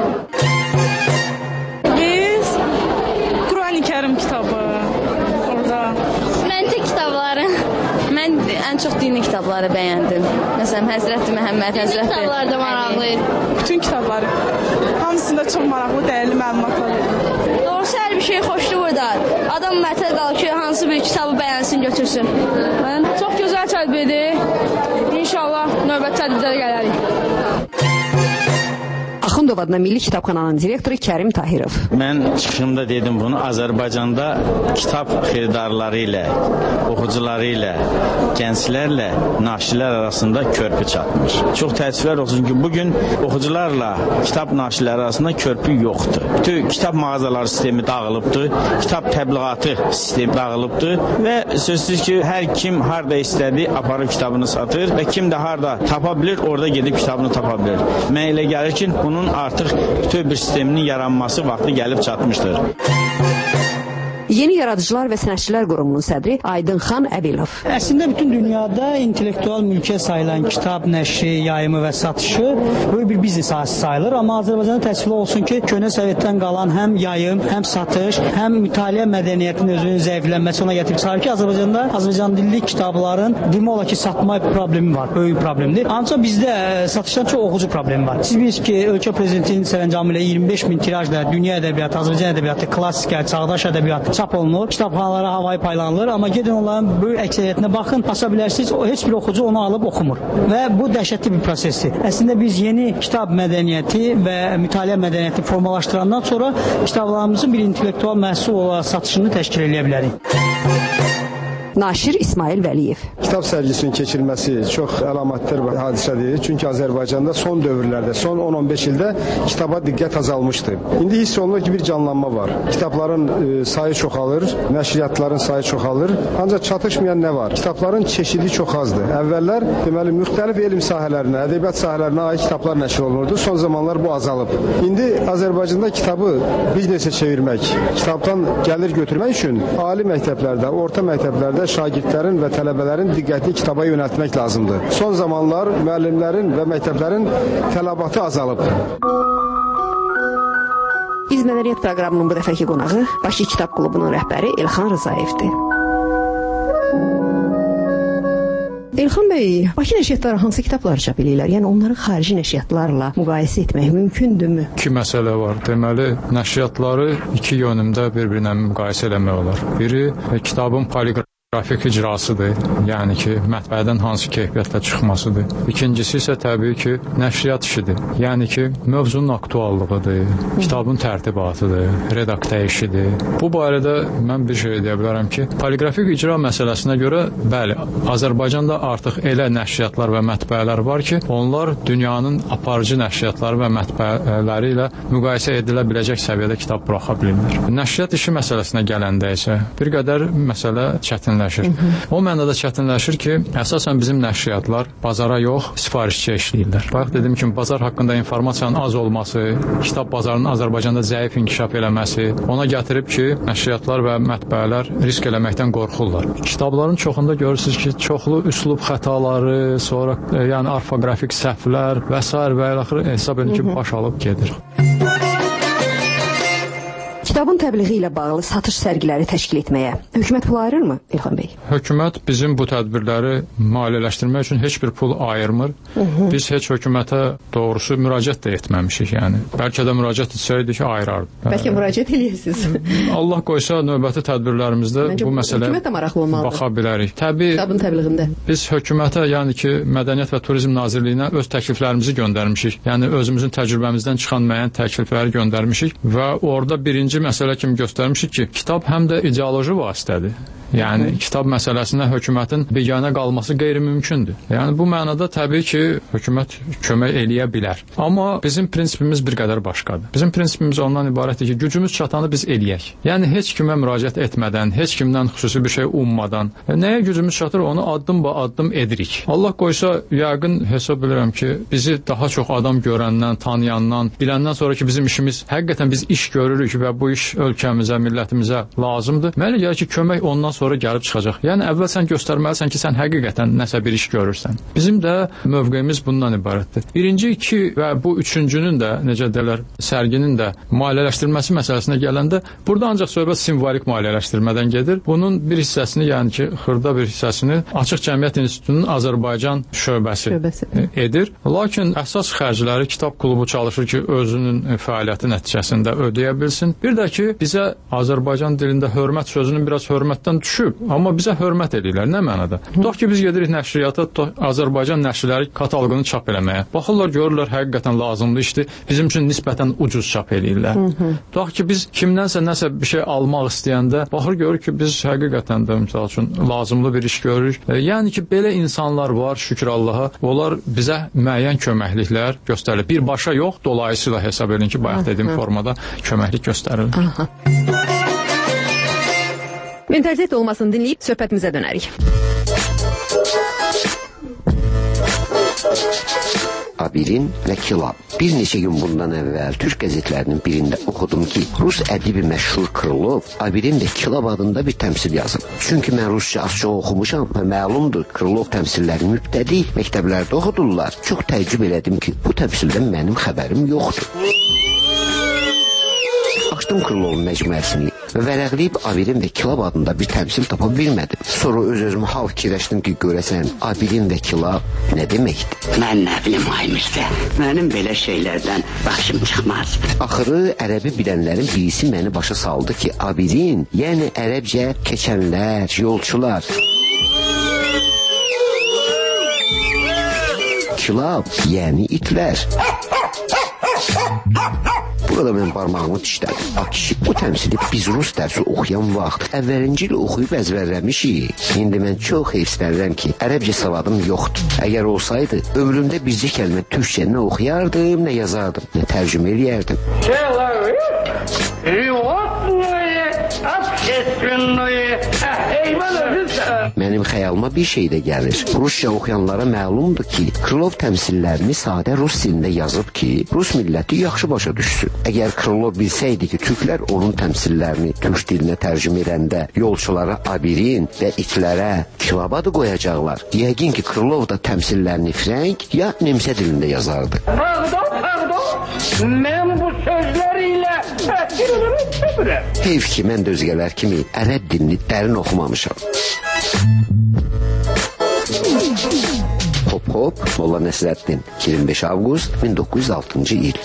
Biz Quran-ı Kərim kitabı orada. Məntiq kitabları. Mən ən çox dini kitabları bəyəndim. Məsələn, Həzrəti Məhəmməd, Həzrəti... Dini kitablar da maraqlıydı. Bütün kitabları. Hamısında çox maraqlı, dəyərli məlumatlar verir. Doğrusu hər bir şey xoşdur burada. Adam mətəl qalır ki, hansı bir kitabı bəyənsin, götürsün. Çox gözəl tədbirdir. İnşallah növbəti tədbirlərə gələrik. Axund Gündov adına Milli Kitabxananın direktoru Kərim Tahirov. Mən çıxışımda dedim bunu, Azərbaycanda kitab xiridarları ilə, oxucuları ilə, gənclərlə naşirlər arasında körpü çatmır. Çox təəssüflər olsun ki, bugün oxucularla kitab naşirləri arasında körpü yoxdur. Bütün kitab mağazaları sistemi dağılıbdır, kitab təbliğatı sistemi dağılıbdır və sözsüz ki, hər kim harda istədi aparıb kitabını satır və kim də harda tapa bilir, orada gedib kitabını tapa bilir. Mən elə gəlir ki, bunun artıq bütün bir sisteminin yaranması vaxtı gəlib çatmışdır. Yeni Yaradıcılar və Sənətçilər Qurumunun sədri Aydınxan Əbilov. Əslində bütün dünyada intellektual mülkiyyət sayılan kitab nəşri, yayımı və satışı böyük bir biznes sahəsi sayılır. Amma Azərbaycanda təəssüf olsun ki, köhnə Sovetdən qalan həm yayım, həm satış, həm mütaliə mədəniyyətinin özünün zəiflənməsi ona gətirib çıxarır ki, Azərbaycanda Azərbaycan dilli kitabların demək olar ki, satma problemi var, böyük problemdir. Ancaq bizdə satışdan çox oxucu problemi var. Siz bilirsiniz ki, ölkə prezidentinin sərəncamı ilə 25 min tirajla dünya ədəbiyyatı, Azərbaycan ədəbiyyatı, klassika, çağdaş ədəbiyyat çap olunur, kitabxanalara havayı paylanılır, amma gedin onların böyük əksəriyyətinə baxın, basa bilərsiniz, heç bir oxucu onu alıb oxumur və bu dəhşətli bir prosesdir. Əslində biz yeni kitab mədəniyyəti və mütaliə mədəniyyəti formalaşdırandan sonra kitablarımızın bir intellektual məhsul olaraq satışını təşkil edə bilərik. Naşir İsmail Vəliyev. Kitab sərgisinin keçirilməsi çox əlamətdar bir hadisədir. Çünki Azərbaycanda son dövrlərdə, son 10-15 ildə kitaba diqqət azalmışdı. İndi hiss olunur ki, bir canlanma var. Kitabların sayı çoxalır, nəşriyyatların sayı çoxalır. Ancaq çatışmayan nə var? Kitabların çeşidi çox azdır. Əvvəllər deməli müxtəlif elm sahələrinə, ədəbiyyat sahələrinə aid kitablar nəşr olunurdu. Son zamanlar bu azalıb. İndi Azərbaycanda kitabı biznesə çevirmək, kitabdan gəlir götürmək üçün ali məktəblərdə, orta məktəblərdə şagirdlərin və tələbələrin diqqətini kitaba yönəltmək lazımdır. Son zamanlar müəllimlərin və məktəblərin tələbatı azalıb. Biz Mədəniyyət proqramının bu dəfəki qonağı Bakı Kitab Klubunun rəhbəri Elxan Rızayevdir. Elxan bəy, Bakı nəşriyyatları hansı kitabları çap edirlər? Yəni onları xarici nəşriyyatlarla müqayisə etmək mümkündürmü? İki məsələ var. Deməli, nəşriyyatları iki yönümdə bir-birinə müqayisə eləmək olar. Biri kitabın poliqrafik icrasıdır, yəni ki, mətbəədən hansı keyfiyyətlə çıxmasıdır. İkincisi isə təbii ki, nəşriyyat işidir. Yəni ki, mövzunun aktuallığıdır, kitabın tərtibatıdır, redaktə işidir. Bu barədə mən bir şey deyə bilərəm ki, poliqrafik icra məsələsinə görə, bəli, Azərbaycanda artıq elə nəşriyyatlar və mətbəələr var ki, onlar dünyanın aparıcı nəşriyyatları və mətbəələri ilə müqayisə edilə biləcək səviyyədə kitab buraxa bilirlər. Nəşriyyat işi məsələsinə gələndə isə bir qədər məsələ çətinləşir. O mənada çətinləşir ki, əsasən bizim nəşriyyatlar bazara yox, sifarişçiyə işləyirlər. Bayaq dediyim kimi, bazar haqqında informasiyanın az olması, kitab bazarının Azərbaycanda zəif inkişaf eləməsi ona gətirib ki, nəşriyyatlar və mətbəələr risk eləməkdən qorxurlar. Kitabların çoxunda görürsünüz ki, çoxlu üslub xətaları, sonra yəni orfoqrafik səhvlər və s. və axırı hesab edin ki, baş alıb gedir. Kitabın təbliği ilə bağlı satış sərgiləri təşkil etməyə hökumət pul ayırırmı, İlxan bəy? Hökumət bizim bu tədbirləri maliyyələşdirmək üçün heç bir pul ayırmır. Biz heç hökumətə doğrusu müraciət də etməmişik, yəni. Bəlkə də müraciət etsəydik ayırardı. Bəlkə müraciət edirsiniz. Allah qoysa növbəti tədbirlərimizdə bu məsələyə baxa bilərik. Təbii kitabın təbliğində. Biz hökumətə, yəni ki, Mədəniyyət və Turizm Nazirliyinə öz təkliflərimizi göndərmişik. Yəni özümüzün təcrübəmizdən çıxan müəyyən təklifləri göndərmişik və orada birinci məsələ kimi göstərmişik ki, kitab həm də ideoloji vasitədir. Yəni, kitab məsələsinə hökumətin biganə qalması qeyri-mümkündür. Yəni, bu mənada təbii ki, hökumət kömək eləyə bilər. Amma bizim prinsipimiz bir qədər başqadır. Bizim prinsipimiz ondan ibarətdir ki, gücümüz çatanı biz eləyək. Yəni, heç kimə müraciət etmədən, heç kimdən xüsusi bir şey ummadan, nəyə gücümüz çatır, onu addım-ba-addım edirik. Allah qoysa, yəqin hesab bilirəm ki, bizi daha çox adam görəndən, tanıyandan, biləndən sonra ki, bizim işimiz, həqiqətən biz iş görürük və bu iş ölkəmizə, millətimizə lazımdır. Mənə gəlir ki, kömək ondan sonra gəlib çıxacaq. Yəni, əvvəl sən göstərməlisən ki, sən həqiqətən nəsə bir iş görürsən. Bizim də mövqeyimiz bundan ibarətdir. Birinci, iki və bu üçüncünün də, necə deyirlər, sərginin də maliyyələşdirilməsi məsələsinə gələndə, burada ancaq söhbət simvolik maliyyələşdirmədən gedir. Bunun bir hissəsini, yəni ki, xırda bir hissəsini Açıq Cəmiyyət İnstitutunun Azərbaycan şöbəsi edir. Lakin əsas xərcləri Kitab Klubu çalışır ki, özünün fəaliyyəti nəticəsində ödəyə bilsin. Bir də ki, bizə Azərbaycan dilində hörmət sözünün biraz hörmətdən düşüb, amma bizə hörmət edirlər. Nə mənada? Tutaq ki, biz gedirik nəşriyyata, Azərbaycan nəşrləri kataloqunu çap eləməyə. Baxırlar, görürlər, həqiqətən lazımlı işdir. Bizim üçün nisbətən ucuz çap edirlər. Tutaq ki, biz kimdənsə nəsə bir şey almaq istəyəndə, baxır görür ki, biz həqiqətən də misal üçün lazımlı bir iş görürük. Yəni ki, belə insanlar var, şükür Allaha. Onlar bizə müəyyən köməkliklər göstərir. Birbaşa yox, dolayısıyla hesab edin ki, bayaq dediyim formada köməklik göstərilir. Mentalitet olmasını dinləyib söhbətimizə dönərik. Abirin və Kilab. Bir neçə gün bundan əvvəl Türk qəzetlərinin birində oxudum ki, Rus ədibi məşhur Krılov Abirin və Kilab adında bir təmsil yazıb. Çünki mən rusca az-çox oxumuşam və məlumdur, Krılov təmsillərini mübtədi məktəblərdə oxudurlar. Çox təəccüb elədim ki, bu təmsildən mənim xəbərim yoxdur. Açdım Krılovun məcmuəsini və vərəqləyib Abirin və Kilab adında bir təmsil tapa bilmədim. Sonra öz-özümə hal fikirləşdim ki, görəsən Abirin və Kilab nə deməkdir? Mən nə bilim Aymirdə, mənim belə şeylərdən başım çıxmaz. Axırı ərəbi bilənlərin birisi məni başa saldı ki, Abirin, yəni ərəbcə keçənlər, yolçular. Kilab, yəni itlər. Burada mən barmağımı dişlədim. A kişi, bu təmsili biz rus dərsi oxuyan vaxt əvvəlinci ilə oxuyub əzvərləmişik. İndi mən çox heyfslənirəm ki, ərəbcə savadım yoxdur. Əgər olsaydı, ömrümdə bircə kəlmə türkçə nə oxuyardım, nə yazardım, nə tərcümə eləyərdim. Mənim xəyalıma bir şey də gəlir. Rusca oxuyanlara məlumdur ki, Krılov təmsillərini sadə rus dilində yazıb ki, rus milləti yaxşı başa düşsün. Əgər Krılov bilsəydi ki, türklər onun təmsillərini türk dilinə tərcümə edəndə yolçulara Abirin və itlərə Kilab adı qoyacaqlar, yəqin ki, Krılov da təmsillərini frəng ya nemsə dilində yazardı. Mən bu sözlərilə heyf ki, mən də özgələr kimi ərəb dilini dərin oxumamışam. Hop hop, Molla Nəsrəddin, 25 avqust 1906-cı il.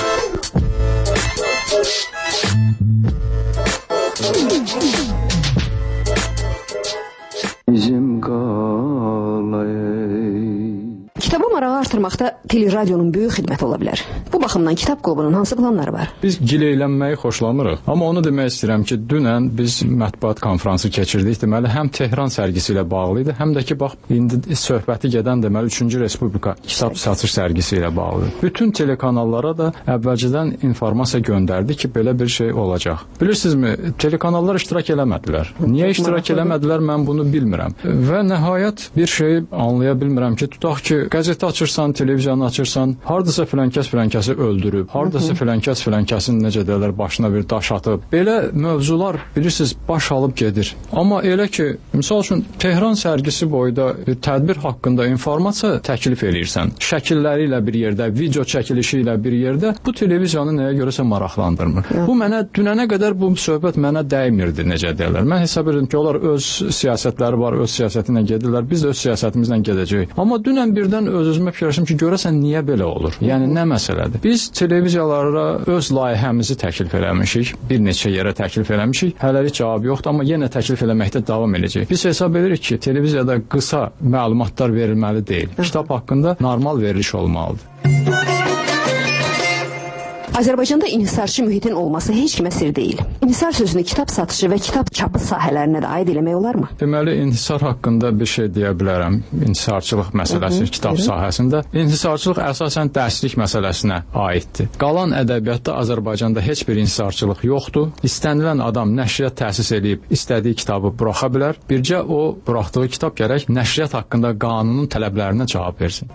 Bizim qalay. Kitaba marağı artırmaqda teleradionun böyük xidməti ola bilər. Bu baxımdan kitab klubunun hansı planları var? Biz gileylənməyi xoşlamırıq. Amma onu demək istəyirəm ki, dünən biz mətbuat konfransı keçirdik. Deməli, həm Tehran sərgisi ilə bağlı idi, həm də ki, bax, indi söhbəti gedən deməli 3-cü Respublika kitab satış sərgisi ilə bağlı. Bütün telekanallara da əvvəlcədən informasiya göndərdi ki, belə bir şey olacaq. Bilirsinizmi, telekanallar iştirak eləmədilər. Niyə iştirak eləmədilər, mən bunu bilmirəm. Və nəhayət bir şey anlaya bilmirəm ki, tutaq ki, qəzeti açırsan, televiziyanı açırsan, hardasa filankəsi öldürüb, hardasa filankəsin necə deyirlər, başına bir daş atıb. Belə mövzular, bilirsiniz, baş alıb gedir. Amma elə ki, misal üçün, Tehran sərgisi boyda bir tədbir haqqında informasiya təklif eləyirsən, şəkilləri ilə bir yerdə, video çəkilişi ilə bir yerdə, bu televiziyanı nəyə görəsə maraqlandırmır. Bu mənə, dünənə qədər bu söhbət mənə dəymirdi, necə deyirlər. Mən hesab edirdim ki, onlar öz siyasətləri var, öz siyasəti ilə gedirlər, biz də öz siyasətimizlə gedəcəyik. Amma dünən birdən öz-özümə fikirləşdim ki, görəsən niyə belə olur? Yəni, nə məsələdir? Biz televiziyalara öz layihəmizi təklif eləmişik, bir neçə yerə təklif eləmişik, hələlik cavab yoxdur, amma yenə təklif eləməkdə davam edəcək. Biz hesab edirik ki, televiziyada qısa məlumatlar verilməli deyil. Kitab haqqında normal veriliş olmalıdır. Azərbaycanda inhisarçı mühitin olması heç kimə sir deyil. İnhisar sözünü kitab satışı və kitab çapı sahələrinə də aid eləmək olarmı? Deməli, inhisar haqqında bir şey deyə bilərəm. İnhisarçılıq məsələsi kitab sahəsində. İnhisarçılıq əsasən dərslik məsələsinə aiddir. Qalan ədəbiyyatda Azərbaycanda heç bir inhisarçılıq yoxdur. İstənilən adam nəşriyyat təsis edib istədiyi kitabı buraxa bilər. Bircə o buraxdığı kitab gərək nəşriyyat haqqında qanunun tələblərinə cavab versin.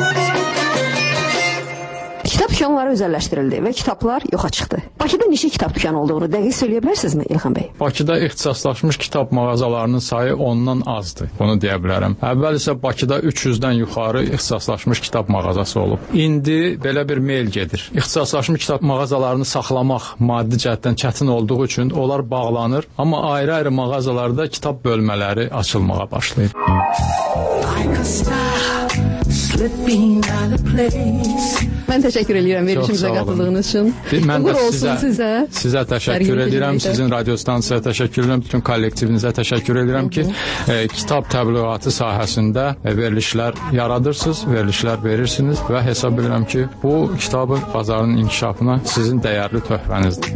Kitab dükanları özəlləşdirildi və kitablar yoxa çıxdı. Bakıda neçə kitab dükanı olduğunu dəqiq söyləyə bilərsinizmi İlxan bəy? Bakıda ixtisaslaşmış kitab mağazalarının sayı ondan azdır. Bunu deyə bilərəm. Əvvəl isə Bakıda 300-dən yuxarı ixtisaslaşmış kitab mağazası olub. İndi belə bir meyl gedir. İxtisaslaşmış kitab mağazalarını saxlamaq maddi cəhətdən çətin olduğu üçün onlar bağlanır, amma ayrı-ayrı mağazalarda kitab bölmələri açılmağa başlayır. Mən təşəkkür edirəm verilişimizə qatıldığınız üçün. Mən də sizə təşəkkür edirəm. Sizin radio stansiyaya təşəkkür edirəm. Bütün kollektivinizə təşəkkür edirəm ki, kitab təbliğatı sahəsində verilişlər yaradırsınız, verilişlər verirsiniz və hesab edirəm ki, bu kitabın bazarının inkişafına sizin dəyərli töhfənizdir.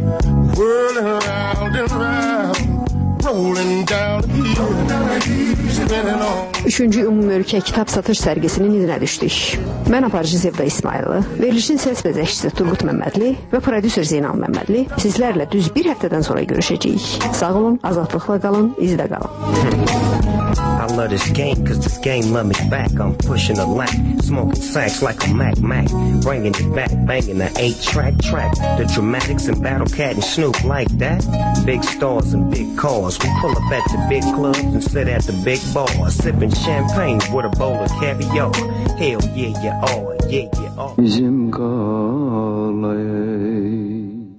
Üçüncü ümumölkə kitab satış sərgisinin izinə düşdük. Mən aparıcı Zevda İsmayıllı, verilişin səs bəzəkçisi Turqut Məmmədli və prodüser Zeynal Məmmədli sizlərlə düz bir həftədən sonra görüşəcəyik. Sağ olun, azadlıqla qalın, izdə qalın. I love this game, cause this game love me back. I'm pushing a lack, smoking sacks like a Mac, bringing it back, banging the 8-track. The dramatics and Battle Cat and Snoop like that. Big stars and big cars, we pull up at the big clubs and sit at the big bars, sipping champagne with a bowl of caviar. Hell yeah, you are, yeah, you are. Bizim qalay